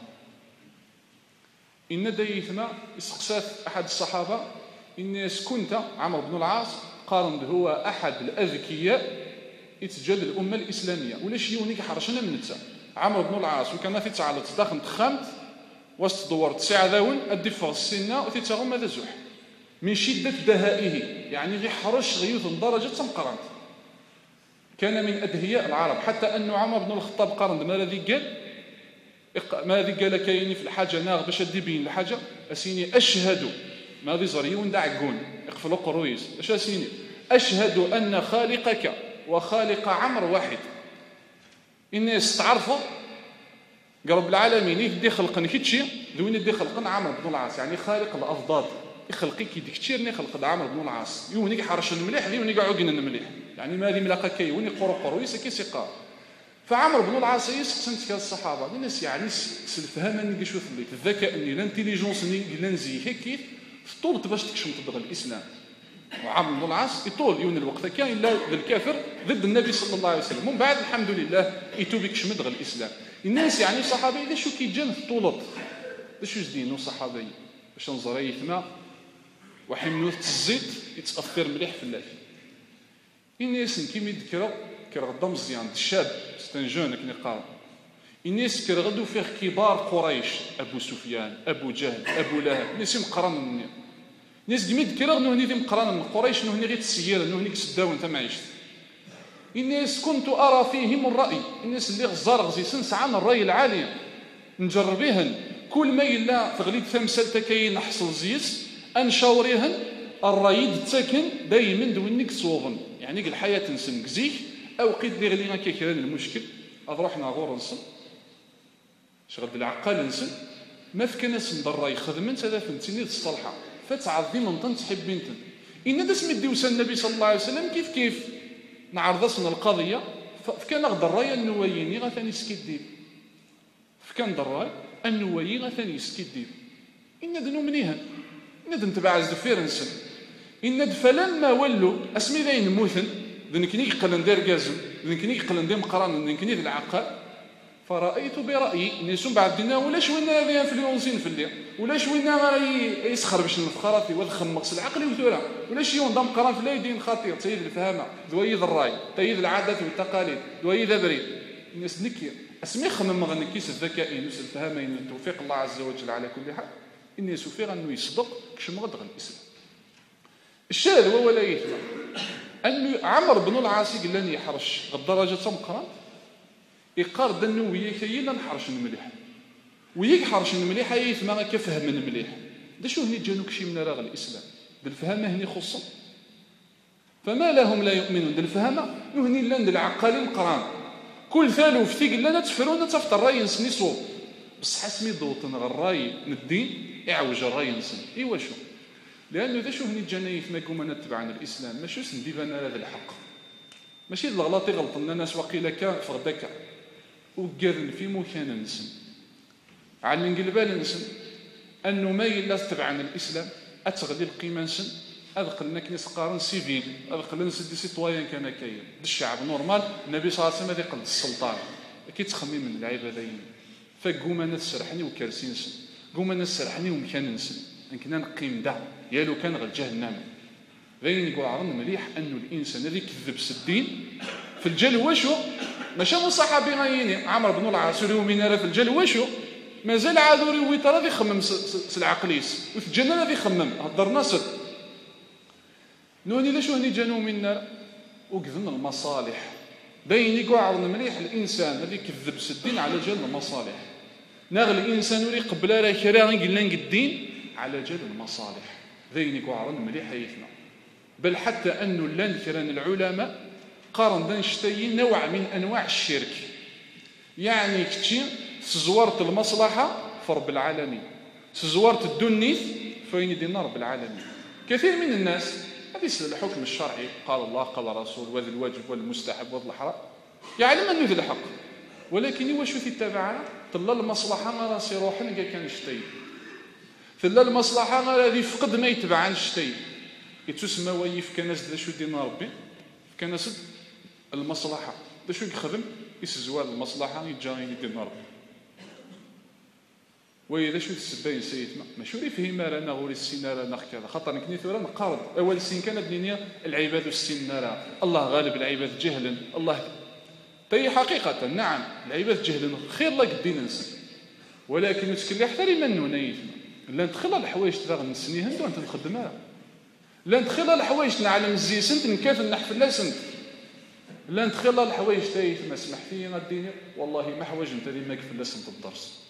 إن دايثنا استقسات أحد الصحابة إن كنت عمرو بن العاص قارن هو أحد الأذكياء يتجد الأمة الإسلامية ولا شي يونيك حرشنا من نتا. عمرو بن العاص وكان في تعالى تداخل تخمت وسط دور تسع ذاون أدي فوق السنة وتتغم هذا زوح من شدة دهائه يعني غي حرش غيوث درجة تمقرنت. كان من أدهياء العرب حتى أنه عمر بن الخطاب قارن ما الذي قال ما الذي قال كايني في الحاجة ناغ باش أدي بين الحاجة أسيني أشهد ما ذي زريون دعقون اقفلوا قرويس اش أسيني أشهد أن خالقك وخالق عمرو واحد. الناس تعرفوا قال رب العالمين يدي خلقن كيتشي دوين يدي خلقن عمرو بن العاص يعني خالق الأضداد يخلقي كي ديكتشير خلق عمرو بن العاص يوني حرش المليح يوني عوقنا المليح يعني ما ذي ملاقا كيوني قرو يسكي سقا. فعمرو بن العاص يسقسنت الصحابه الناس يعني الفهم اني شوف لك الذكاء اني الانتيليجونس اني لا نزيه كيف طولت باش تكشم تبغى الاسلام. وعمرو بن العاص يطول يون الوقت كان الا الكافر ضد النبي صلى الله عليه وسلم ومن بعد الحمد لله يتوب يكشم دغ الاسلام. الناس يعني الصحابه الا شو كيجان طولت باش دينو صحابي باش نزري يثما وحمنوث الزيت يتاثر مليح في الله. الناس كيما يذكروا كيرغدا مزيان الشاب ستنجون كني قال الناس كيرغدوا فيه كبار قريش ابو سفيان ابو جهل ابو لهب الناس مقرن الناس كيما يذكروا انه هني مقرن من قريش انه هني غير تسيير انه هني كسداو انت ما عيشت. الناس كنت ارى فيهم الراي الناس اللي غزار غزيسن سعان الراي العالي نجربيهن كل ما يلا تغليد ثمسل كاين نحصل زيس انشاوريهن الرايد تاكن دائما دوينك صوغن يعني الحياه نسن كزيك او قيد لي غلينا كيكران المشكل اروحنا غور نسن شغل العقال نسن ما فكنا نسن الراي خدمت هذا فهمتيني الصالحه فتعظيم من تحبين ان دا سمي ديوسا النبي صلى الله عليه وسلم كيف نعرض اصلا القضيه فكان غد الراي النوييني غثاني سكيديب فكان الراي النويي غثاني سكيديب ان دنو منيها ندم تبع زفيرنسن ان فلما ولوا اسمي ذين موثن ذنكني يقلن دير غازم ذنكني يقلن دير مقران ذنكني ذي العقل فرأيت برأيي نيسون بعد دينا ولاش وينا ذي انفلونسين في الليل ولاش وينا غير يسخر باش نفخراتي ويخمقس العقل وثورا ولاش ينضم قران في اليدين خطير تيد الفهامه دويد الراي تيد العادات والتقاليد دويد بريد الناس نكي اسمي خمم غنكيس الذكاء ينس الفهامين التوفيق الله عز وجل على كل حال اني سوفيغ انه يصدق كشم غدغ الاسلام. الشاهد هو ولا يثنى انه عمرو بن العاص قال لن يحرش الدرجه تمقران يقار دنو وياكاين نحرش المليح ويحرش المليح يثما كفهم المليح دا شو هني جانوك شي من راغ الاسلام بالفهمه هني خصهم. فما لهم لا يؤمنون بالفهمه هني لان العقالين قران كل ثالو فتي قال لنا تفرون تفت الراي نسني صوب بصح اسمي دوطن الراي ندين يعوج الراي نسن ايوا شو لانه ذا شو هني جانيف ما كوما نتبعنا الاسلام ماشي سنديب انا هذا الحق ماشي الغلط يغلط لنا ناس وقيل كان فغدك وقرن في مكان نسن على نقلبال نسن انه ما يلا تبعنا الاسلام اتغلي القيمه نسن ادخلنا كنيس قارن سيفيل ادخلنا نسد سيتويان كان كاين الشعب نورمال النبي صلى الله عليه وسلم يقل السلطان كيتخمم من العبادين فقوم انا سرحني وكرسي نسن قوم انا سرحني ومكان نسن كنا نقيم دا يالو كان غير جهنم باين يقول عرن مليح انه الانسان اللي كذب سدين في الجلوة واشو ماشي من صحابي غيني عمرو بن العاص ومن في الجلوة واشو مازال عاذوري ويترى يخمم العقليس وفي الجنه اللي يخمم هضرنا صد نوني ليش هني جانو منا وكذن المصالح باين يقول عرن مليح الانسان اللي كذب سدين على جال المصالح ناغ الانسان اللي قبل راه كرا قلنا الدين على جال المصالح باين يقول عرن مليح حيثنا بل حتى انه لان كران العلماء قارن بين شتي نوع من انواع الشرك يعني كتشي سزورت المصلحه في رب العالمين سزورت الدنيث فين يدينا رب العالمين كثير من الناس هذه الحكم الشرعي قال الله قال رسول وذي الواجب والمستحب وذي الحرام يعلم انه ذي الحق ولكن واش في التبع طلع المصلحه ما راسي روح نلقى كان شتي طلع المصلحه ما الذي فقد ما يتبع عن شتي يتسمى ويف كناس شو دينا ربي كناس المصلحه شو يخدم يسزوال المصلحه يجاني دينا ربي وإذا شو السباين سيدنا ما شو يفهم رانا غوري السنارة ناخ كذا خاطر نكني ثورة نقارض أول السن كان بنينيا العباد السنارة الله غالب العباد جهلا الله تي حقيقة نعم العباد جهلا خير لك الدين نسن ولكن مسكين حتى لمن نيثنا لا ندخل الحوايج تاع نسنيهن وانت نخدمها لا ندخل الحوايج نعلم الزي سنت نكاف نحفل لا سنت لا ندخل الحوايج تايث ما سمح فينا الدين والله ما حوايج انت اللي ما كفل لا سنت الدرس.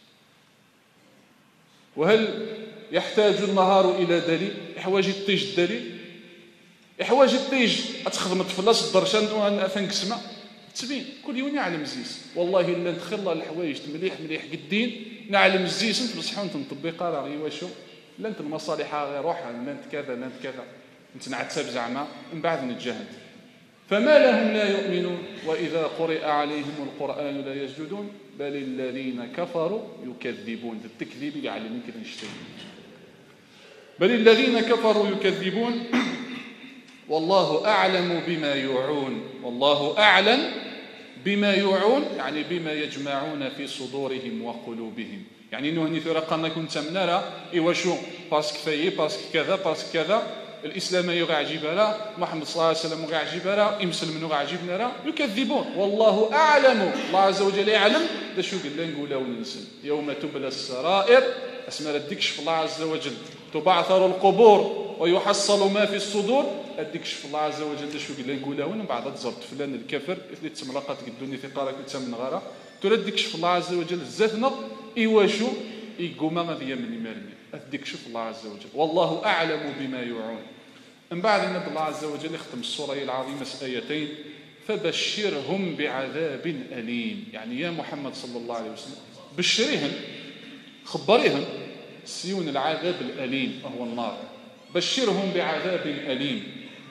وهل يحتاج النهار إلى دليل؟ يحواج الطيج الدليل؟ يحواج الطيج أتخدم تفلس الدرشان وأنا أثنقسمة تبين كل يوم نعلم زيس والله إلا ندخل الحوايج مليح مليح قدين نعلم الزيس أنت بصحون تنطبقها راه غير واشو لا أنت المصالح غير روحها لا أنت كذا لا أنت كذا أنت نعتسب زعما من بعد نتجاهد. فما لهم لا يؤمنون وإذا قرئ عليهم القرآن لا يسجدون بل الذين كفروا يكذبون التكذيب يعلم كذا نشتري بل الذين كفروا يكذبون والله أعلم بما يوعون والله أعلم بما يوعون يعني بما يجمعون في صدورهم وقلوبهم يعني نهني ثرقنا كنت منرى إيواشو باسك فايي باسك كذا باسك كذا الإسلام يغا عجيبنا محمد صلى الله عليه وسلم يغا عجيبنا إمسلم يغا عجيبنا يكذبون والله أعلم الله عز وجل يعلم ده شو قلنا نقوله وننسل يوم تبلى السرائر اسمها الدكشف الله عز وجل تبعثر القبور ويحصل ما في الصدور الدكشف الله عز وجل ده شو قلنا نقوله ون بعد تزرت فلان الكفر اللي تملقات قدوني في قارك تسمن غارة ترى دكشف الله عز وجل زثنا إيواشو يقوم غادي من مرمي الدكشف الله عز وجل والله أعلم بما يوعون. من بعد أن الله عز وجل يختم السورة العظيمة آيتين فبشرهم بعذاب أليم يعني يا محمد صلى الله عليه وسلم بشريهم خبريهم سيون العذاب الأليم وهو النار بشرهم بعذاب أليم.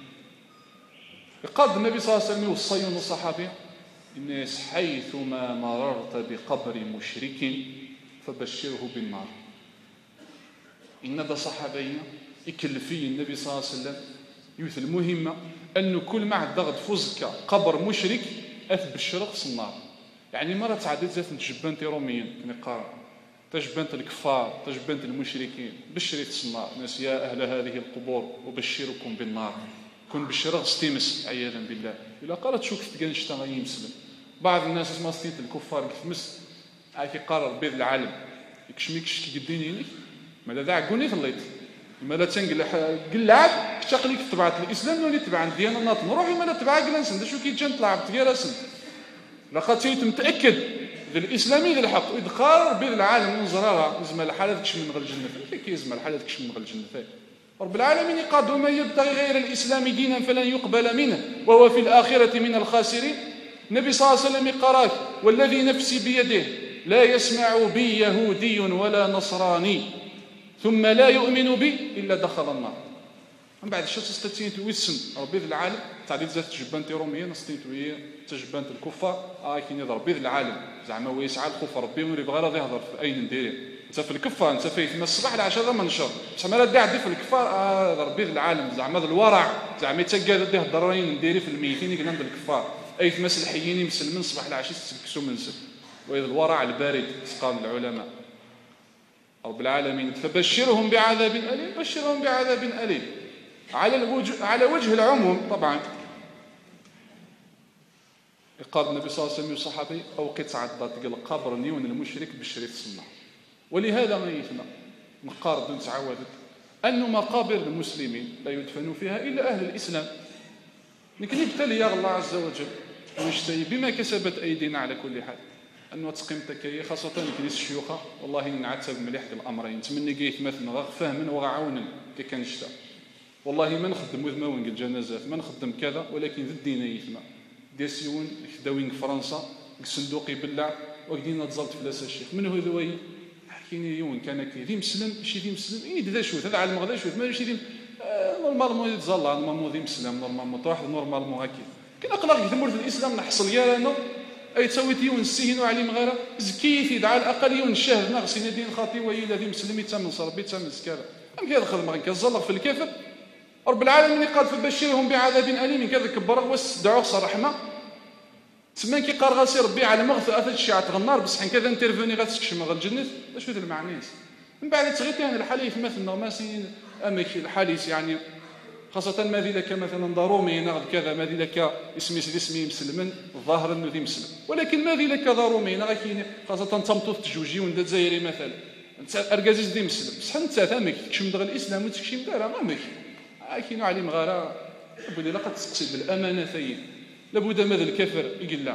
قال النبي صلى الله عليه وسلم يوصيون الصحابة الناس حيثما مررت بقبر مشرك فبشره بالنار. إن هذا صحابينا يكلفي النبي صلى الله عليه وسلم يوث المهمة أنه كل ما عدغد فوزك قبر مشرك أثبشر خص النار يعني مرة تعدد ذات تجبنت روميين نقارن تجبنت الكفار تجبنت المشركين بشري النار ناس يا أهل هذه القبور وبشركم بالنار كن بشر ستيمس عياذا بالله إلا قالت شوك تلقى نشتغل يمسلم بعض الناس اسمها ستيت الكفار كتمس عايك يقرر بيض العالم يكشميكش كي قديني لك ماذا ذا عقوني ثليت ماذا تنقل قلعب كتقليك تبعت الإسلام ولي تبع الديانة ناط نروحي ماذا تبع قلنسن ده شو كي جان طلع بتقيرسن لقد متأكد ذا الإسلامي ذا الحق إدخال بيض العالم من زرارة يزمى الحالة تكشم من غير الجنة كي يزمى الحالة تكشم من غير الجنة رب العالمين قال ومن يبتغي غير الإسلام دينا فلن يقبل منه وهو في الآخرة من الخاسرين. النبي صلى الله عليه وسلم قال والذي نفسي بيده لا يسمع بي يهودي ولا نصراني ثم لا يؤمن بي إلا دخل النار. من بعد الشخص استتين تويسن ربي ذي العالم تعديد ذات تجبان تيرومية نستين توية تجبان الكفار كين يضرب بيذ العالم زعما هو يسعى الكفة ربي ويري بغير راضي يهضر في أين ندير انت في الكفة انت في من الصباح العشاء ذا منشر بصح ما لا في الكفار ربي ذي العالم زعما ذا الورع زعما يتقاد ذي هضرين نديري في الميتين يقنا عند الكفار أي تمس الحيين مسلمين صباح العشي تسكسو منسل، وإذ الورع البارد قال العلماء رب العالمين فبشرهم بعذاب أليم. بشرهم بعذاب أليم على وجه العموم طبعا. قال النبي صلى الله عليه وسلم لصحابي أوقت عضات قال قبر نيون المشرك بالشريف الصنع. ولهذا ما يثنى نقارض نتعودت أن مقابر المسلمين لا يدفن فيها إلا أهل الإسلام. لكن يبتلي الله عز وجل ونشتهي بما كسبت أيدينا على كل حال أنه تقيمتك هي خاصة كنيس الشيوخة. والله نعتب مليح الأمرين نتمنى قيت مثلا غا فهما وغعونا كي كنشتا. والله ما نخدم وذماون الجنازات ما نخدم كذا، ولكن ذي الدين يثمى ديسيون خداوين فرنسا الصندوق يبلع وقدينا تزلت فلاس الشيخ من هو ذوي حكيني يون كان كذي مسلم شي ذي مسلم إيه ذا شوت هذا على المغدا شوت ما شي ذي نورمالمون يتزلع نورمالمون ذي مسلم نورمالمون واحد نورمالمون هكي كاين اخلاق يثمر في الاسلام نحصل يا انا اي تسويت يون السهين علي مغيره زكيتي دعا الاقل يون الشهد ناقصين دين خاطي ويلا ذي مسلم يتامن صربي يتامن زكاله ام كذا الخدمه كنزلق في الكافر. رب العالمين قال فبشرهم بعذاب اليم كذا كبر واستدعوا رحمه تسمى كي قال غاسي ربي على مغفى اثر الشيعة غنار بصح كذا انترفوني غتسكشم غا الجنة اش هذا المعنيس من بعد تغيت يعني الحليف مثلا ما سين امك الحديث يعني خاصة ما ذي لك مثلا ضرومي نغد كذا ما ذي لك اسمي مسلمن الظاهر انه ذي مسلم، ولكن ما ذي لك ضرومي نغد خاصة تمطوط تجوجي وانت تزايري مثلا انت اركازيز ذي مسلم بصح انت ثامك تكشم دغ الاسلام وتكشم دارا غامك كاينو علي مغارا بلي لا قد تقصد بالامانه ثين لابد ماذا الكفر يقلع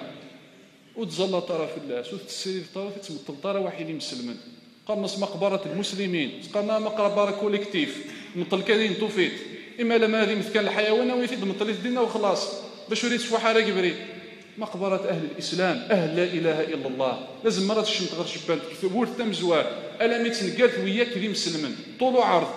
وتزلى طرف الناس وتسير طرف تمثل طرف واحد مسلمين قرنص مقبره المسلمين قرنا مقبره كوليكتيف مثل كاين توفيت اما لما هذه مثل كان الحيوان ويفيد مثل ديننا وخلاص باش وريت فحاره كبري مقبره اهل الاسلام اهل لا اله الا الله لازم مرات الشمت غير شبان ورث مزوار الا ميتنقالت وياك ذي مسلمين طول وعرض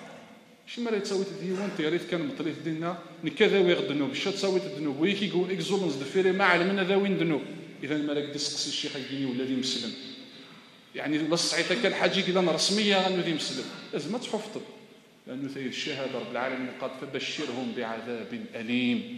شي مرة تسويت ديوان تيريت كان مطليت دينا نكذا ويغ الذنوب شا تسويت الذنوب ويكي يقول اكزولنس دفيري ما علمنا ذا وين ذنوب اذا ما راك تسقسي الشيخ يديني ولا ذي مسلم يعني لا صعيت كان حاجه كذا رسميه انه ذي مسلم لازم تحفظ لانه ثير الشهاده رب العالمين قال فبشرهم بعذاب اليم.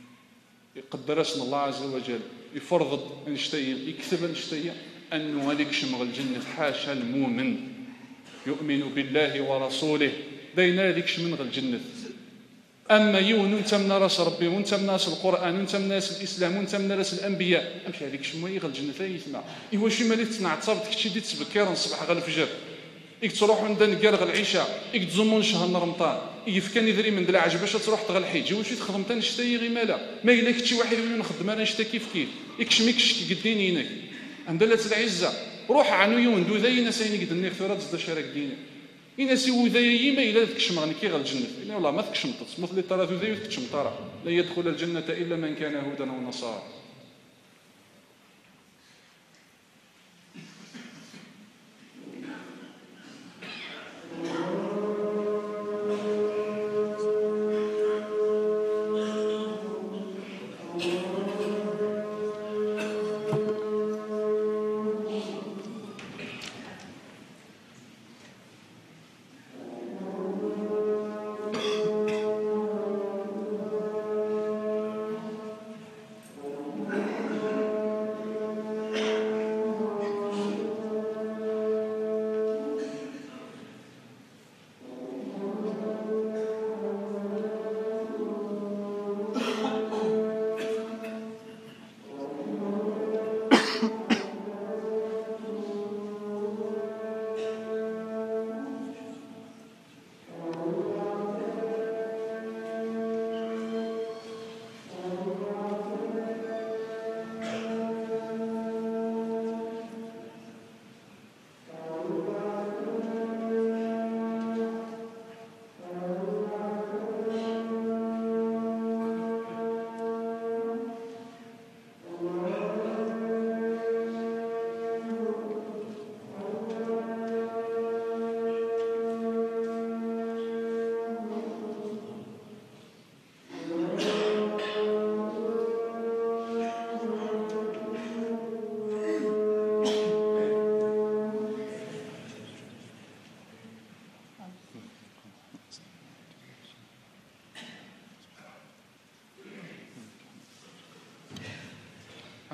يقدرسنا الله عز وجل يفرض نشتي يكتب نشتي انه هذيك شمغ الجنه حاشا المؤمن يؤمن بالله ورسوله داينا هذيك من غير الجنة. اما يون انت من راس ربي وانت من ناس القران وانت من ناس الاسلام وانت من ناس الانبياء امشي هذيك شموي غير الجنه ثاني يسمع ايوا شي مالي تنعتصب كشي دي تبكر الصباح غير الفجر يك تروح عند نقال غير العشاء يك تزمون شهر رمضان يفكان يدري من دلع باش تروح تغ الحج واش تخدم حتى نشتي غير مالا ما الا كنتي واحد وين نخدم انا نشتا كيف يكشميكش قديني هناك عند لا العزه روح عنو يون دو ذاينا سايني قد النير ثورات زد شارك ديني إن سوى ذي ما إلا تكشم غني كي غير الجنة إلا والله ما تكشم تصمت لي ترى ذي تكشم ترى لا يدخل الجنة إلا من كان هودا ونصارى.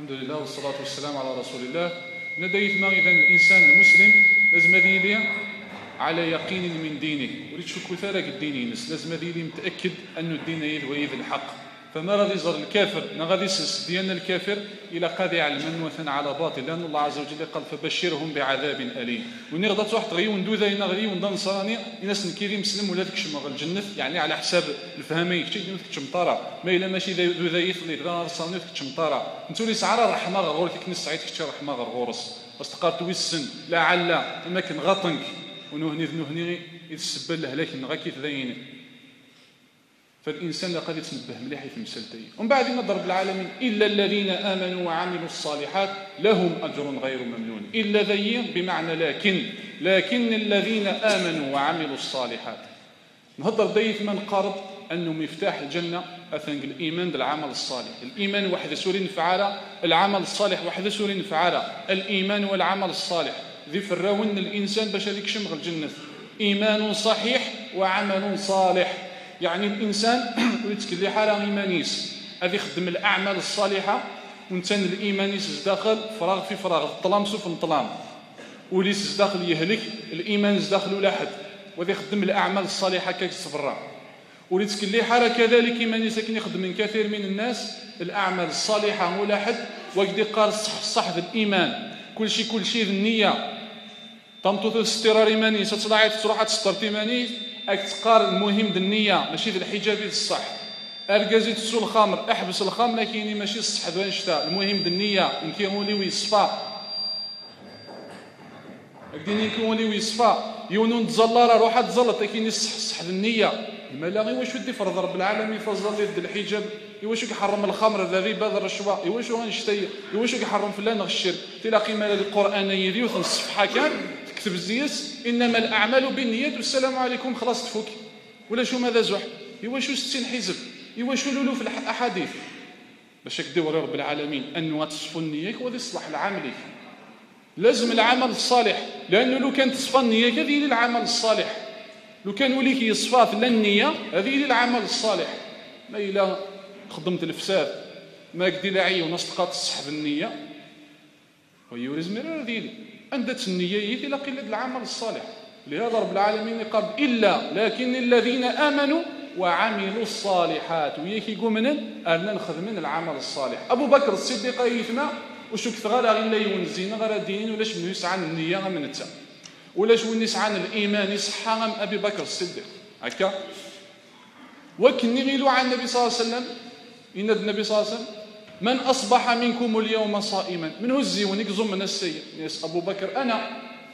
الحمد لله والصلاة والسلام على رسول الله. نديت ما إذا الإنسان المسلم لازم يلي على يقين من دينه وليت شكو ثارك الدين ينس لازم يلي متأكد أن الدين هو الحق. فما غادي يزر الكافر ما غادي يسس ديالنا الكافر إلى قاضي على من وثن على باطل، لأن الله عز وجل قال فبشرهم بعذاب أليم. وني غدا تروح تغي وندوذا ينغري وندا نصراني الناس نكيري مسلم ولا ديك شمغ الجنة، يعني على حساب الفهمي كتي ديك تشمطاره ما الا ماشي ذا يثلي ذا نصراني تشمطاره انتو لي سعرا رحمه غور كيك نسعيت كتي رحمه غورس بس تقارت ويسن لعل اماكن غطنك ونهني يتسبل الهلاك نغاكي ذاين. فالإنسان لقد يتنبه مليح في مسألتين. ومن بعد ما ضرب العالمين إلا الذين آمنوا وعملوا الصالحات لهم أجر غير ممنون. إلا ذي بمعنى لكن الذين آمنوا وعملوا الصالحات. نهضر دايت من قرب أنه مفتاح الجنة أثنق الإيمان بالعمل الصالح. الإيمان وحده سوري نفعاله، العمل الصالح وحده سوري نفعاله. الإيمان والعمل الصالح ذي فراون الإنسان باش هذيك شمغ الجنة. إيمان صحيح وعمل صالح، يعني الإنسان ويتكلي حالة إيمانيس هذه يخدم الأعمال الصالحة ونتن الإيمانيس داخل فراغ في فراغ الظلام سوف الظلام وليس داخل يهلك الإيمان داخل ولا حد وذي يخدم الأعمال الصالحة كيصبر وليتكلي حالة كذلك إيمانيس لكن يخدم من كثير من الناس الأعمال الصالحة ولا حد وقد قال صح الإيمان كل شيء النية تمطوط الاسترار إيمانيس تطلعي تروح تستر إيمانيس أكتقار المهم بالنية ماشي في الحجاب الصح. أرجزي تسول الخمر أحبس الخمر لكن ماشي الصح ذوين شتاء المهم بالنية يمكن يولي ويصفى أكدين يمكن يولي ويصفى يونون تزلر روح تزلط لكن الصح النية. لما لا واش ودي فرض رب العالمين فضل يد الحجاب واش يحرم الخمر الربا الرشوة واش غنشتي واش يحرم فلان الشرك تلاقي مال القرآن يدي وثن الصفحة كان تكتب الزياس إنما الأعمال بالنيات والسلام عليكم خلاص تفك ولا شو ماذا زح شو 60 حزب شو لولو في الأحاديث باش يقدر رب العالمين أنه تصفوا النية وذي يصلح العمل لازم العمل الصالح لأنه لو كان تصفى النية هذه العمل الصالح لو كان وليك يصفى في النية هذه العمل الصالح ما إلا خدمت الفساد ما قدي لعي ونصدقات الصحب النية ويورز مرار ذيلي عندت النية إلى قلة العمل الصالح. لهذا رب العالمين قال إلا لكن الذين آمنوا وعملوا الصالحات وياك يقول منن أرنا نخدمن العمل الصالح. أبو بكر الصديق يثنى وشو كثغال غير يون الزينة غير الدين ولاش من يسعى النية من التام ولاش من يسعى الإيمان يصحى غم أبي بكر الصديق هكا وكني غيلو عن النبي صلى الله عليه وسلم إن النبي صلى الله عليه وسلم من أصبح منكم اليوم صائما من هزي ونكزم من السيء ناس أبو بكر أنا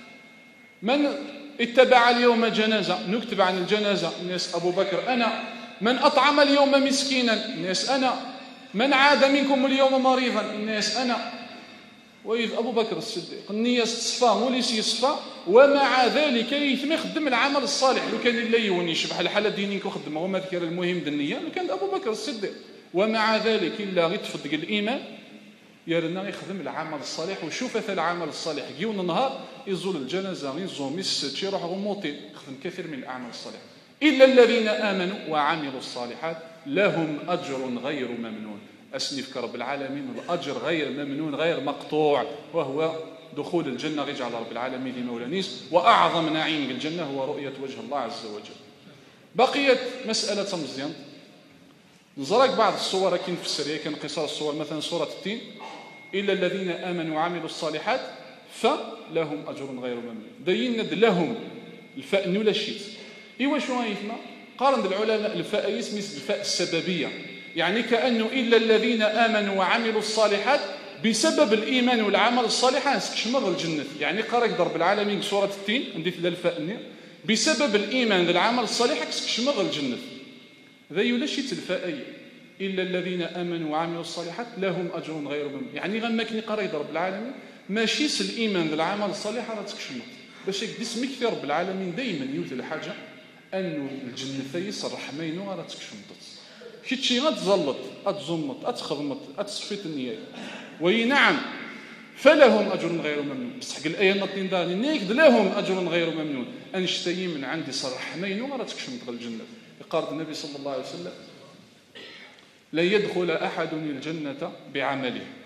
من اتبع اليوم جنازة نكتب عن الجنازة ناس أبو بكر أنا من أطعم اليوم مسكينا ناس أنا من عاد منكم اليوم مريضا الناس أنا. وإذ أبو بكر الصديق النية تصفى وليس يصفى ومع ذلك يثم يخدم العمل الصالح لو كان اللي يوني شبح الحالة دينيك وخدم وما ذكر المهم بالنية لو كان أبو بكر الصديق ومع ذلك إلا يتفضق الإيمان يرنا يخدم العمل الصالح وشوف العمل الصالح يوم النهار يزول الجنازة يزول مس يروح غموطي يخدم كثير من الأعمال الصالحة. إلا الذين آمنوا وعملوا الصالحات لهم أجر غير ممنون. أسنفك رب العالمين الأجر غير ممنون غير مقطوع وهو دخول الجنة يجعل رب العالمين لمولانيس وأعظم نعيم الجنة هو رؤية وجه الله عز وجل. بقيت مسألة مزيان نزرق بعض الصور كاين في السرية كان قصار الصور مثلا سورة التين إلا الذين آمنوا وعملوا الصالحات فلهم أجر غير ممنون. داين لهم الفاء ولا شيء إيوا شو غيثما قارن العلماء الفاء يسمي الفاء السببية يعني كأنه إلا الذين آمنوا وعملوا الصالحات بسبب الإيمان والعمل الصالح نسكشمر الجنة يعني قارك ضرب العالمين سورة التين نديت للفاء بسبب الإيمان والعمل الصالح نسكشمر الجنة ذا يلشي تلفائي إلا الذين آمنوا وعملوا الصالحات لهم أجر غير ممنون يعني غمكني قرأ رب العالمين ماشي الإيمان بالعمل الصالح راه تكشمط باش يقدي اسمك في رب العالمين دائما يوث الحاجة أنه الجنة يصرح مينو راه تكشمطت كي شي غتزلط أتزمط أتخضمط أتصفيت النية وي نعم فلهم أجر غير ممنون بصح الآية نطين داني نيكد لهم أجر غير ممنون أنشتي من عندي صرح مينو راه تكشمط الجنة. قال النبي صلى الله عليه وسلم لا يدخل أحد الجنة بعمله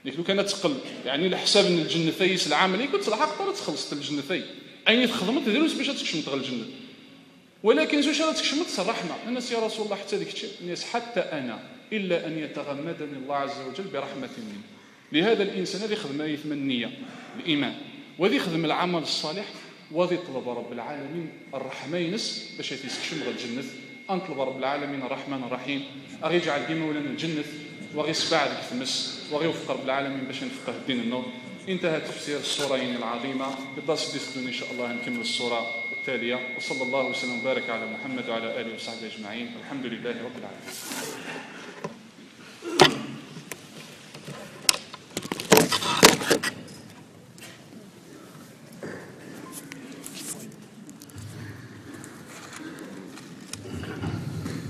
ديك لو كانت تقل يعني على حساب ان الجنتي العملي كنت الحق طرا تخلصت الجنتي اي تخدمت ديروس باش تكشمت غير الجنه. ولكن زوج راه تكشمت الرحمه الناس يا رسول الله حتى ديك الشيء الناس حتى انا الا ان يتغمدني الله عز وجل برحمه منه. لهذا الانسان هذا يخدم يثمن النيه الايمان وذي يخدم العمل الصالح وذي طلب رب العالمين الرحمه ينس باش تيسكشم غير الجنه. انطلب رب العالمين الرحمن الرحيم اغي يجعل ديما ولنا الجنه وغي سبع ذيك التمس وغي يوفق رب العالمين باش نفقه الدين النور. انتهى تفسير السورين العظيمه. بالدرس ديسكون ان شاء الله نكمل السوره التاليه. وصلى الله وسلم وبارك على محمد وعلى اله وصحبه اجمعين. الحمد لله رب العالمين.